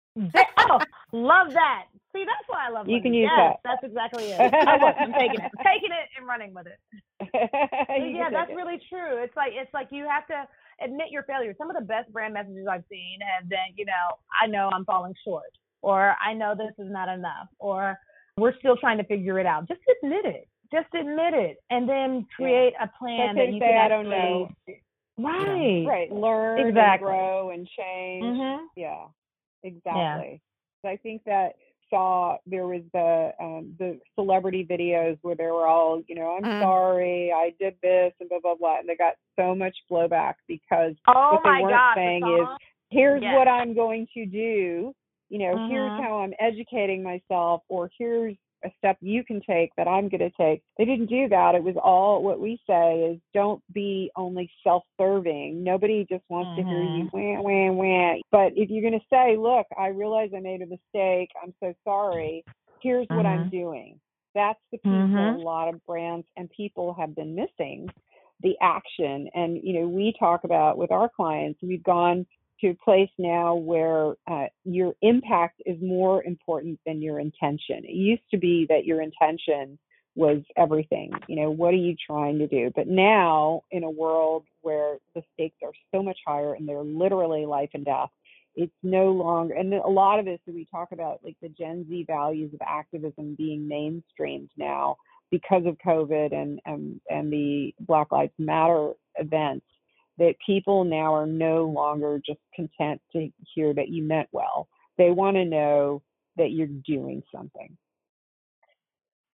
Love that. See, that's why I love it. You can use that. That's exactly it. I'm taking it and running with it. Yeah, that's really true. It's like you have to admit your failure. Some of the best brand messages I've seen have been, you know I'm falling short, or I know this is not enough, or we're still trying to figure it out. Just admit it. And then create a plan that you can I don't know. Right. Learn and grow and change. Yeah, exactly. So I think that there was the celebrity videos where they were all, you know, I'm sorry, I did this and blah, blah, blah. And they got so much blowback because what they weren't saying is, here's what I'm going to do. You know, here's how I'm educating myself, or here's a step you can take that I'm going to take. They didn't do that. It was all, what we say is, don't be only self-serving. Nobody just wants to hear you wah, wah, wah. But if you're going to say, look, I realize I made a mistake, I'm so sorry, here's what I'm doing. That's the piece that a lot of brands and people have been missing, the action. And, you know, we talk about with our clients, we've gone to a place now where your impact is more important than your intention. It used to be that your intention was everything. You know, what are you trying to do? But now, in a world where the stakes are so much higher and they're literally life and death, it's no longer, and a lot of this that we talk about, like the Gen Z values of activism being mainstreamed now because of COVID and the Black Lives Matter events, that people now are no longer just content to hear that you meant well. They want to know that you're doing something.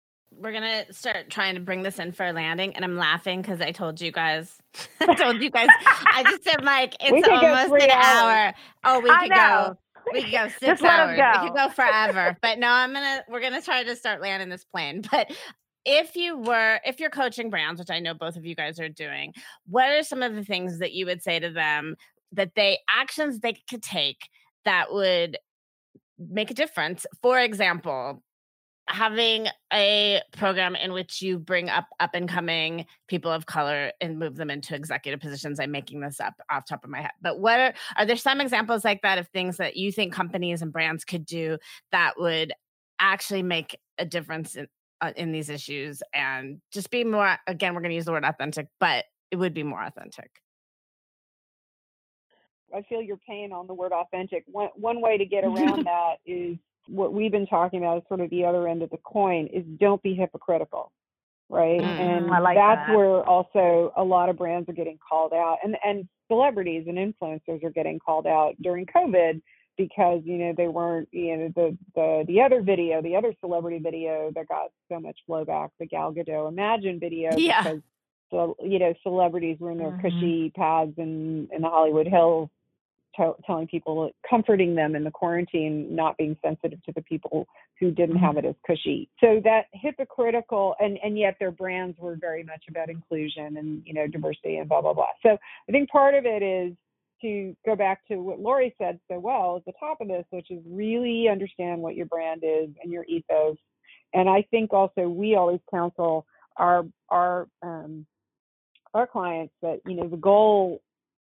we're going to start trying to bring this in for a landing. And I'm laughing because I told you guys, I just said, Mike, it's almost an hour. Oh, we could go 6 hours. We could go forever. But no, we're going to try to start landing this plane. But if you're coaching brands, which I know both of you guys are doing, what are some of the things that you would say to them that actions they could take that would make a difference? For example, having a program in which you bring up and coming people of color and move them into executive positions. I'm making this up off the top of my head, but are there some examples like that of things that you think companies and brands could do that would actually make a difference in these issues and just be more, again, we're going to use the word authentic, but it would be more authentic? I feel your pain on the word authentic. One way to get around that is what we've been talking about, is sort of the other end of the coin, is don't be hypocritical, right? And that's where also a lot of brands are getting called out, and celebrities and influencers are getting called out during COVID because, they weren't, the other celebrity video that got so much blowback, the Gal Gadot Imagine video, because, celebrities were in their cushy pads in the Hollywood Hills, telling people, comforting them in the quarantine, not being sensitive to the people who didn't have it as cushy. So that hypocritical, and yet their brands were very much about inclusion and, diversity and blah, blah, blah. So I think part of it is to go back to what Lori said so well at the top of this, which is really understand what your brand is and your ethos. And I think also we always counsel our clients that, the goal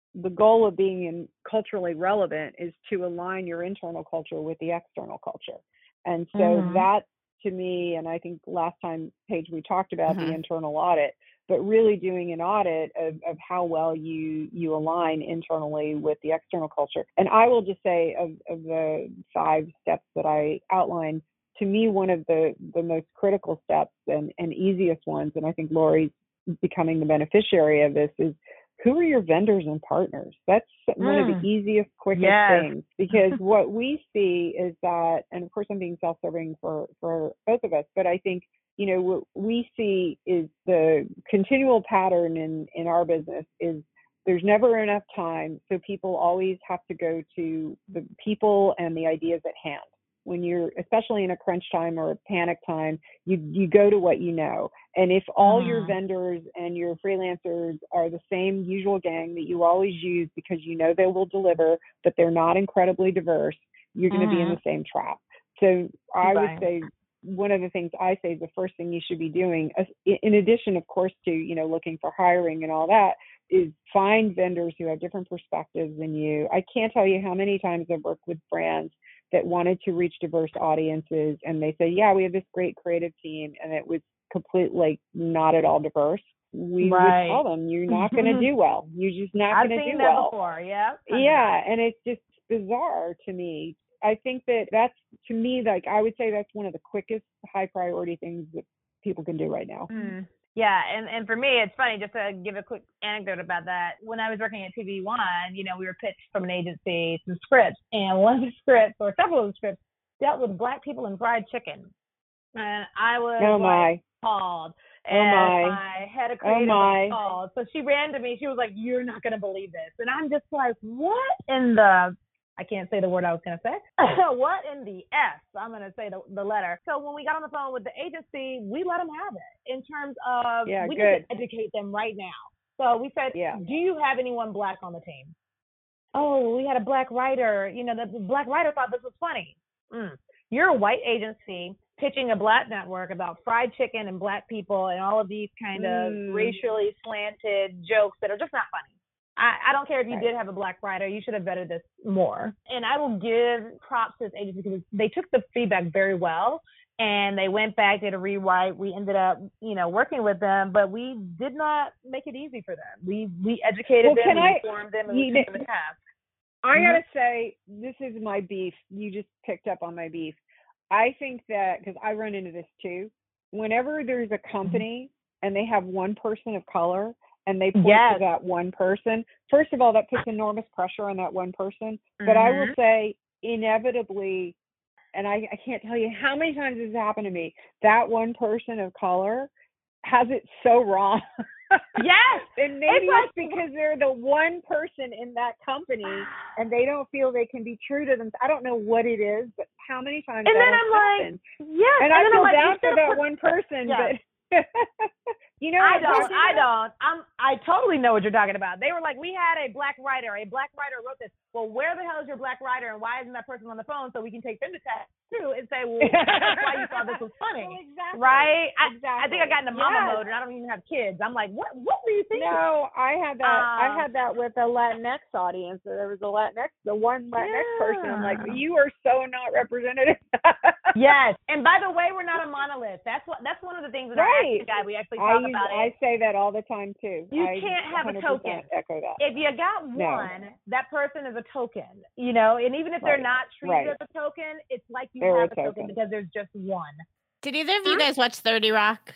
of being culturally relevant is to align your internal culture with the external culture. And so that, to me, and I think last time, Paige, we talked about the internal audit, but really doing an audit of how well you align internally with the external culture. And I will just say, of the 5 steps that I outlined, to me, one of the most critical steps and easiest ones, and I think Lori's becoming the beneficiary of this, is who are your vendors and partners? That's one of the easiest, quickest things, because what we see is that, and of course I'm being self-serving for both of us, but I think, what we see is the continual pattern in our business is there's never enough time. So people always have to go to the people and the ideas at hand. When you're, especially in a crunch time or a panic time, you go to what you know. And if all your vendors and your freelancers are the same usual gang that you always use because they will deliver, but they're not incredibly diverse, you're going to be in the same trap. So I would say one of the things I say is the first thing you should be doing, in addition, of course, to, looking for hiring and all that, is find vendors who have different perspectives than you. I can't tell you how many times I've worked with brands that wanted to reach diverse audiences, and they say, yeah, we have this great creative team, and it was completely not at all diverse. We would tell them, you're not going to do well. You're just not going to do well. I've seen that before, yeah. Yeah, and it's just bizarre to me. I think that's, to me, like, I would say that's one of the quickest high priority things that people can do right now. Yeah, and for me, it's funny, just to give a quick anecdote about that. When I was working at TV One, we were pitched from an agency some scripts, and one of the scripts, or several of the scripts, dealt with Black people and fried chicken. And I was appalled. And my head of creative was appalled. So she ran to me. She was like, "You're not going to believe this." And I'm just like, what in the... I can't say the word I was going to say. What in the S? I'm going to say the letter. So when we got on the phone with the agency, we let them have it in terms of we need to educate them right now. So we said, do you have anyone Black on the team? Oh, we had a Black writer. The Black writer thought this was funny. You're a white agency pitching a Black network about fried chicken and Black people and all of these kind of racially slanted jokes that are just not funny. I don't care if you did have a Black writer. You should have vetted this more. And I will give props to this agency because they took the feedback very well, and they went back, did a rewrite. We ended up, working with them, but we did not make it easy for them. We educated them, we informed them, and we took them to task. I got to say, this is my beef. You just picked up on my beef. I think that, because I run into this too, whenever there's a company and they have one person of color, and they point to that one person, first of all, that puts enormous pressure on that one person. But I will say, inevitably, and I can't tell you how many times this has happened to me. That one person of color has it so wrong. Yes. And maybe it's because they're the one person in that company and they don't feel they can be true to them. I don't know what it is, but how many times And that then has I'm like, happened. yes. And I feel bad for that one person, yes. but you know, I totally know what you're talking about. They were like, we had a black writer wrote this. Well, where the hell is your black writer, and why isn't that person on the phone so we can take them to task too and say, well, that's why you thought this was funny. Well, exactly. Right? Exactly. I think I got into mama mode and I don't even have kids. I'm like, what were you thinking? No, I had that with a Latinx audience. There was the one Latinx person. I'm like, you are so not representative. Yes. And by the way, we're not a monolith. That's one of the things that I asked the guy. We actually talk about it. I say that all the time too. You can't have a token. Echo that. If you got one, that person is a token, you know, and even if they're not treated as a token, it's like you have a token because there's just one. Did either of you guys watch 30 Rock?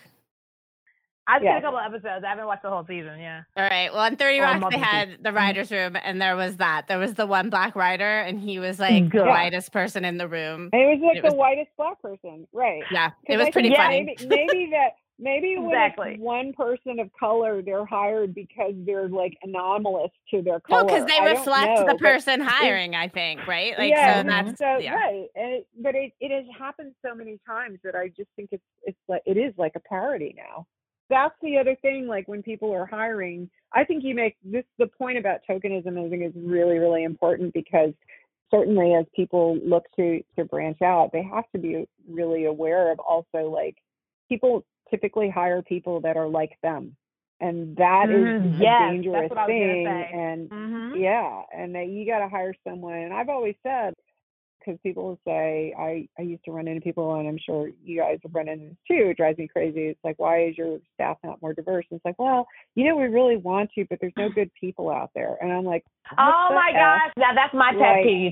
I've seen a couple episodes. I haven't watched the whole season, yeah. All right. Well, on 30 Rock, they had the writer's room, and there was the one black writer, and he was like the whitest person in the room. And it was like the whitest black person. Right. Yeah. It was pretty funny. Maybe when it's one person of color, they're hired because they're like anomalous to their color. No, because they reflect the person hiring, I think, right? Like, right. But it has happened so many times that I just think it is like a parody now. That's the other thing. Like when people are hiring, I think you make the point about tokenism. I think is really, really important because certainly as people look to branch out, they have to be really aware of also like people typically hire people that are like them, and that is a dangerous thing. And and that you got to hire someone. And I've always said, because people will say, I used to run into people, and I'm sure you guys have run into this too. It drives me crazy. It's like, why is your staff not more diverse? And it's like, well, you know, we really want to, but there's no good people out there. And I'm like, oh my gosh, now that's my pet peeve.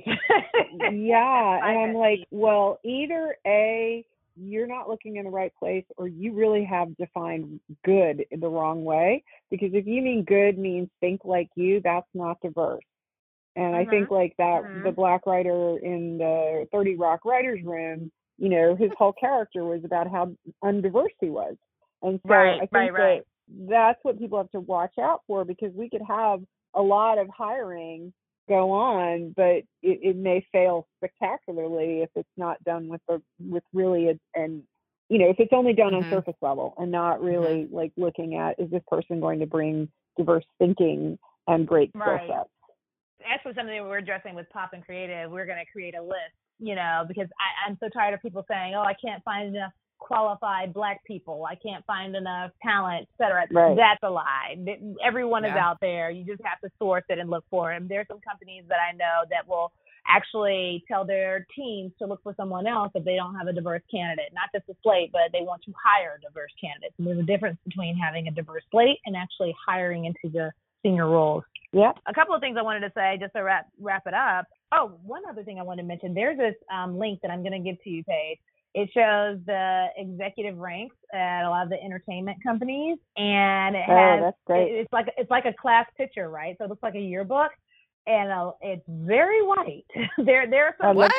Yeah, and I'm like, well, either A, you're not looking in the right place, or you really have defined good in the wrong way. Because if you mean good means think like you, that's not diverse. And I think like that, the black writer in the 30 Rock writers room, you know, his whole character was about how undiverse he was. And so I think that's what people have to watch out for, because we could have a lot of hiring go on, but it may fail spectacularly if it's not done with really and you know, if it's only done on surface level and not really like looking at, is this person going to bring diverse thinking and great skill sets? Actually, something we're addressing with Pop and Creative, we're going to create a list, you know, because I'm so tired of people saying, oh, I can't find enough qualified black people, I can't find enough talent, et cetera. That's a lie. Everyone is out there. You just have to source it and look for it. And there's some companies that I know that will actually tell their teams to look for someone else if they don't have a diverse candidate, not just a slate, but they want to hire diverse candidates. And there's a difference between having a diverse slate and actually hiring into the senior roles. Yeah. A couple of things I wanted to say just to wrap it up. Oh, one other thing I wanted to mention. There's this link that I'm going to give to you, Paige. It shows the executive ranks at a lot of the entertainment companies, and it has that's great. It's like a class picture, right? So it looks like a yearbook, and it's very white. there are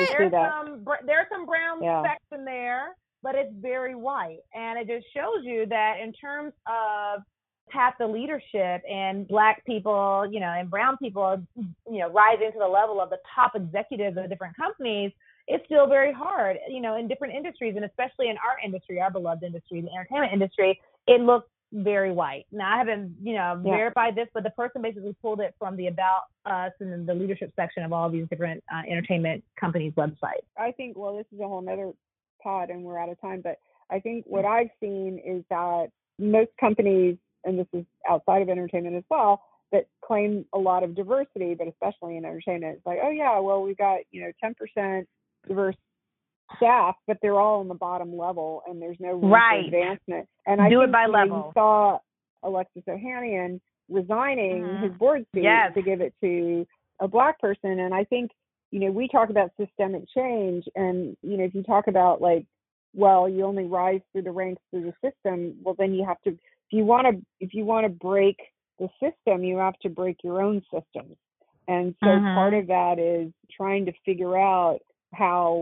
some brown specks in there, but it's very white, and it just shows you that in terms of path to leadership and black people, you know, and brown people, you know, rising to the level of the top executives of different companies, it's still very hard, you know, in different industries, and especially in our industry, our beloved industry, the entertainment industry, it looks very white. Now, I haven't, you know, verified this, but the person basically pulled it from the About Us and the leadership section of all these different entertainment companies' websites. I think, well, this is a whole nother pod and we're out of time, but I think what I've seen is that most companies, and this is outside of entertainment as well, that claim a lot of diversity, but especially in entertainment, it's like, oh yeah, well, we've got, you know, 10% diverse staff, but they're all on the bottom level and there's no room for advancement. And I think by level. You saw Alexis Ohanian resigning his board seat to give it to a black person. And I think, you know, we talk about systemic change, and, you know, if you talk about like, well, you only rise through the ranks through the system, well, then you have to, if you want to break the system, you have to break your own systems. And so part of that is trying to figure out how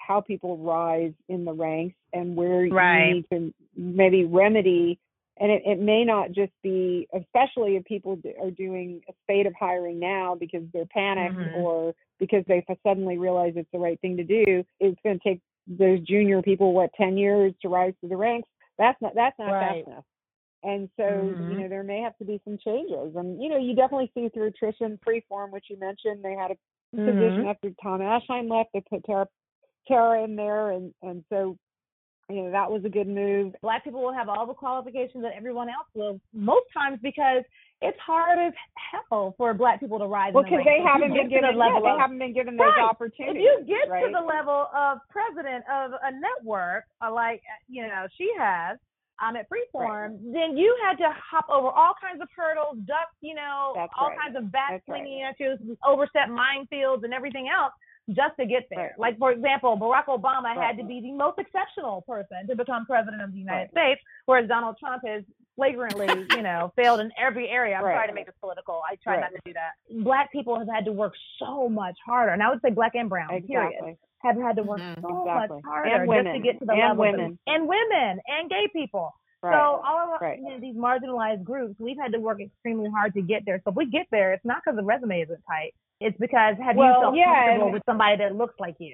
how people rise in the ranks and where Right. you need to maybe remedy. And it may not just be, especially if people are doing a spate of hiring now because they're panicked or because they suddenly realize it's the right thing to do. It's going to take those junior people, 10 years to rise through the ranks. That's not Right. fast enough. And so, you know, there may have to be some changes. And, you know, you definitely see through attrition, Freeform, which you mentioned, they had a position after Tom Aschheim left, they put Tara in there. And so, you know, that was a good move. Black people will have all the qualifications that everyone else will, most times because it's hard as hell for Black people to rise. Well, because they haven't been given those opportunities. If you get to the level of president of a network, like, you know, she has, at Freeform, then you had to hop over all kinds of hurdles, duck, you know, kinds of back swinging issues, overstep minefields and everything else just to get there. Like, for example, Barack Obama had to be the most exceptional person to become president of the United States, whereas Donald Trump has flagrantly, you know, failed in every area. I'm trying to make this political. I try not to do that. Black people have had to work so much harder, and I would say Black and brown, period, have had to work so much harder just to get to the level. And women and gay people. So all of you know, these marginalized groups, we've had to work extremely hard to get there. So if we get there, it's not because the resume isn't tight. It's because you felt comfortable with somebody that looks like you?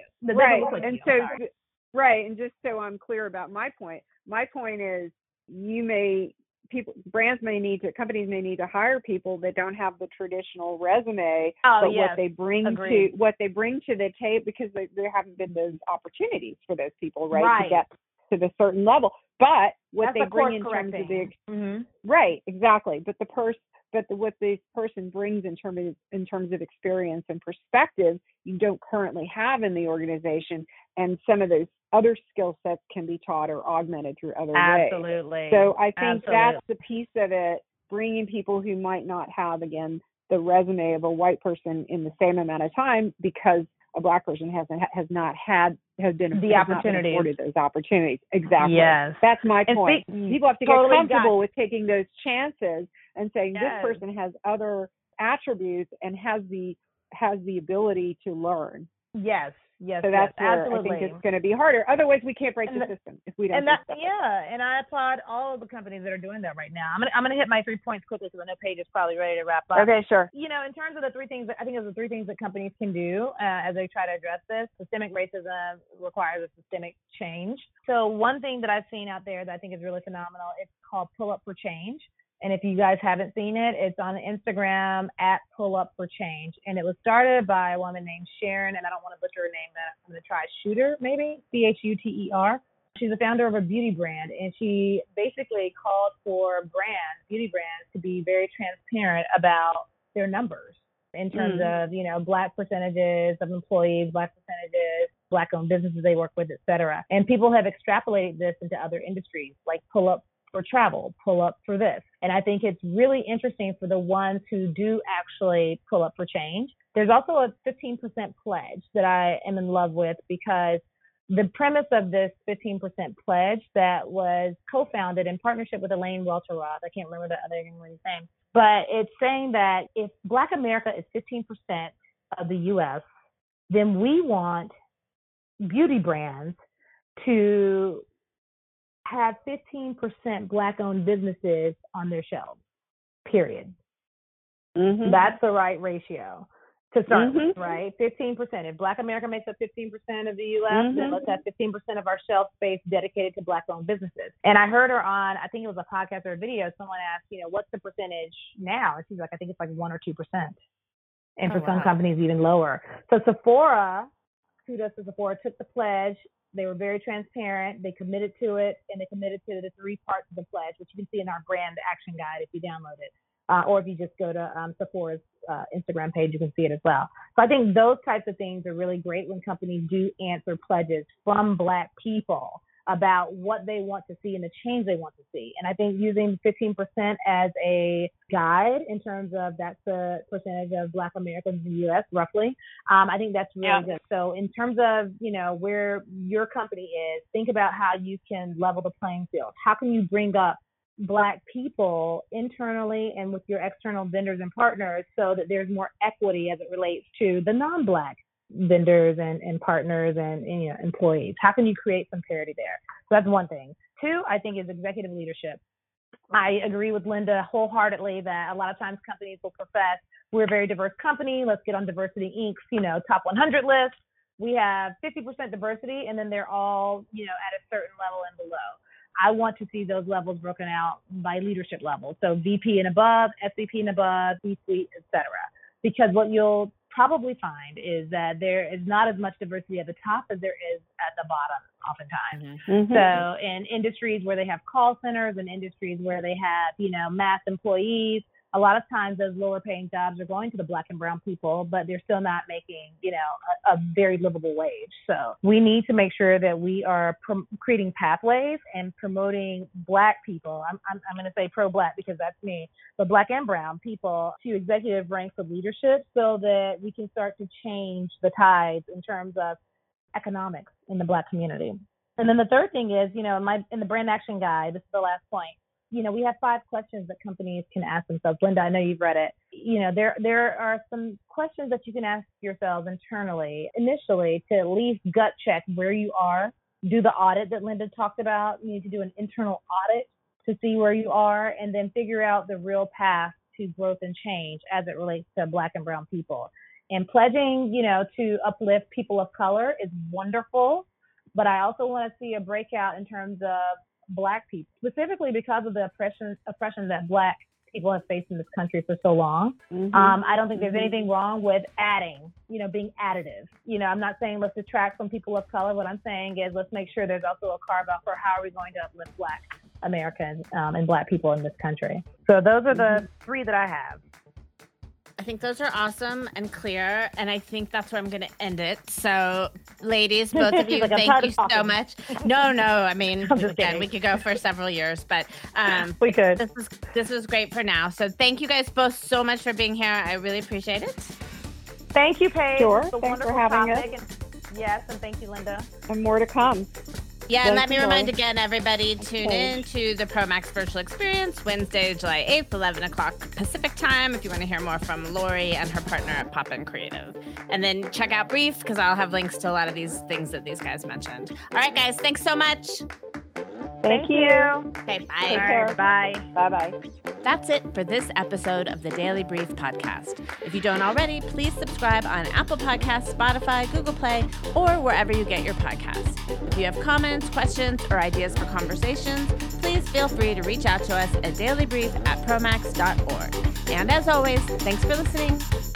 And just so I'm clear about my point is companies may need to hire people that don't have the traditional resume, what they bring to the table, because there haven't been those opportunities for those people, to get to the certain level. But what they bring in terms of what this person brings in terms of experience and perspective, you don't currently have in the organization, and some of those other skill sets can be taught or augmented through other ways. Absolutely. So I think that's the piece of it, bringing people who might not have, again, the resume of a white person in the same amount of time, because a Black person has been afforded those opportunities. Exactly. Yes. That's my point. People have to get comfortable with taking those chances and saying this person has other attributes and has the ability to learn. Yes. So that's where I think it's going to be harder. Otherwise, we can't break the system if we don't. And I applaud all of the companies that are doing that right now. I'm gonna hit my 3 points quickly because I know Paige is probably ready to wrap up. Okay, sure. You know, in terms of the three things, I think there's the three things that companies can do as they try to address this. Systemic racism requires a systemic change. So one thing that I've seen out there that I think is really phenomenal, it's called Pull Up for Change. And if you guys haven't seen it, it's on Instagram at Pull Up for Change. And it was started by a woman named Sharon, and I don't want to butcher her name, but I'm going to try Shooter, maybe, Chuter. She's the founder of a beauty brand, and she basically called for beauty brands, to be very transparent about their numbers in terms of, you know, Black percentages of employees, Black percentages, Black-owned businesses they work with, et cetera. And people have extrapolated this into other industries, like Pull Up for travel, Pull Up for this. And I think it's really interesting for the ones who do actually pull up for change. There's also a 15% pledge that I am in love with, because the premise of this 15% pledge that was co-founded in partnership with Elaine Welteroth, I can't remember the other young name, but it's saying that if Black America is 15% of the U.S., then we want beauty brands to have 15% Black-owned businesses on their shelves, period. That's the right ratio to start with, right? 15%. If Black America makes up 15% of the U.S., then let's have 15% of our shelf space dedicated to Black-owned businesses. And I heard her on, I think it was a podcast or a video, someone asked, you know, what's the percentage now? And she's like, I think it's like 1 or 2%. And for some companies, even lower. So Sephora, kudos to Sephora, took the pledge. They were very transparent. They committed to it, and they committed to the 3 parts of the pledge, which you can see in our brand action guide if you download it. Or if you just go to Sephora's Instagram page, you can see it as well. So I think those types of things are really great when companies do answer pledges from Black people about what they want to see and the change they want to see. And I think using 15% as a guide in terms of that's the percentage of Black Americans in the U.S. roughly, I think that's really good. So in terms of, you know, where your company is, think about how you can level the playing field. How can you bring up Black people internally and with your external vendors and partners so that there's more equity as it relates to the non-Black vendors and partners and employees? How can you create some parity there? So that's one thing. Two, I think, is executive leadership. I agree with Linda wholeheartedly that a lot of times companies will profess, we're a very diverse company. Let's get on Diversity Inc.'s, top 100 list. We have 50% diversity, and then they're all, at a certain level and below. I want to see those levels broken out by leadership level. So VP and above, SVP and above, C-suite, et cetera. Because what you'll probably find is that there is not as much diversity at the top as there is at the bottom oftentimes. Mm-hmm. So in industries where they have call centers and industries where they have, mass employees, a lot of times those lower paying jobs are going to the Black and brown people, but they're still not making, a very livable wage. So we need to make sure that we are creating pathways and promoting Black people. I'm going to say pro-Black because that's me, but Black and brown people to executive ranks of leadership so that we can start to change the tides in terms of economics in the Black community. And then the third thing is, in the brand action guide, this is the last point. We have 5 questions that companies can ask themselves. Linda, I know you've read it. There are some questions that you can ask yourselves internally, initially, to at least gut check where you are, do the audit that Linda talked about. You need to do an internal audit to see where you are, and then figure out the real path to growth and change as it relates to Black and brown people. And pledging, to uplift people of color is wonderful, but I also want to see a breakout in terms of Black people, specifically because of the oppression that Black people have faced in this country for so long. Mm-hmm. I don't think there's anything wrong with adding, being additive. I'm not saying let's detract from people of color. What I'm saying is let's make sure there's also a carve out for how are we going to uplift Black Americans and Black people in this country. So those are the 3 that I have. I think those are awesome and clear, and I think that's where I'm going to end it. So, ladies, both of you, like thank you so much. No, I mean, again, we could go for several years, but we could. This was great for now. So, thank you guys both so much for being here. I really appreciate it. Thank you, Paige. Sure. Thanks for having us. Yes, and thank you, Linda. And more to come. Yeah, and let me remind again, everybody, tune in to the ProMax Virtual Experience, Wednesday, July 8th, 11 o'clock Pacific time, if you want to hear more from Lori and her partner at Poppin Creative. And then check out Brief, because I'll have links to a lot of these things that these guys mentioned. All right, guys, thanks so much. Thank you. Okay, bye. Take care. Bye. Bye-bye. That's it for this episode of the Daily Brief podcast. If you don't already, please subscribe on Apple Podcasts, Spotify, Google Play, or wherever you get your podcasts. If you have comments, questions, or ideas for conversations, please feel free to reach out to us at dailybrief@promax.org. And as always, thanks for listening.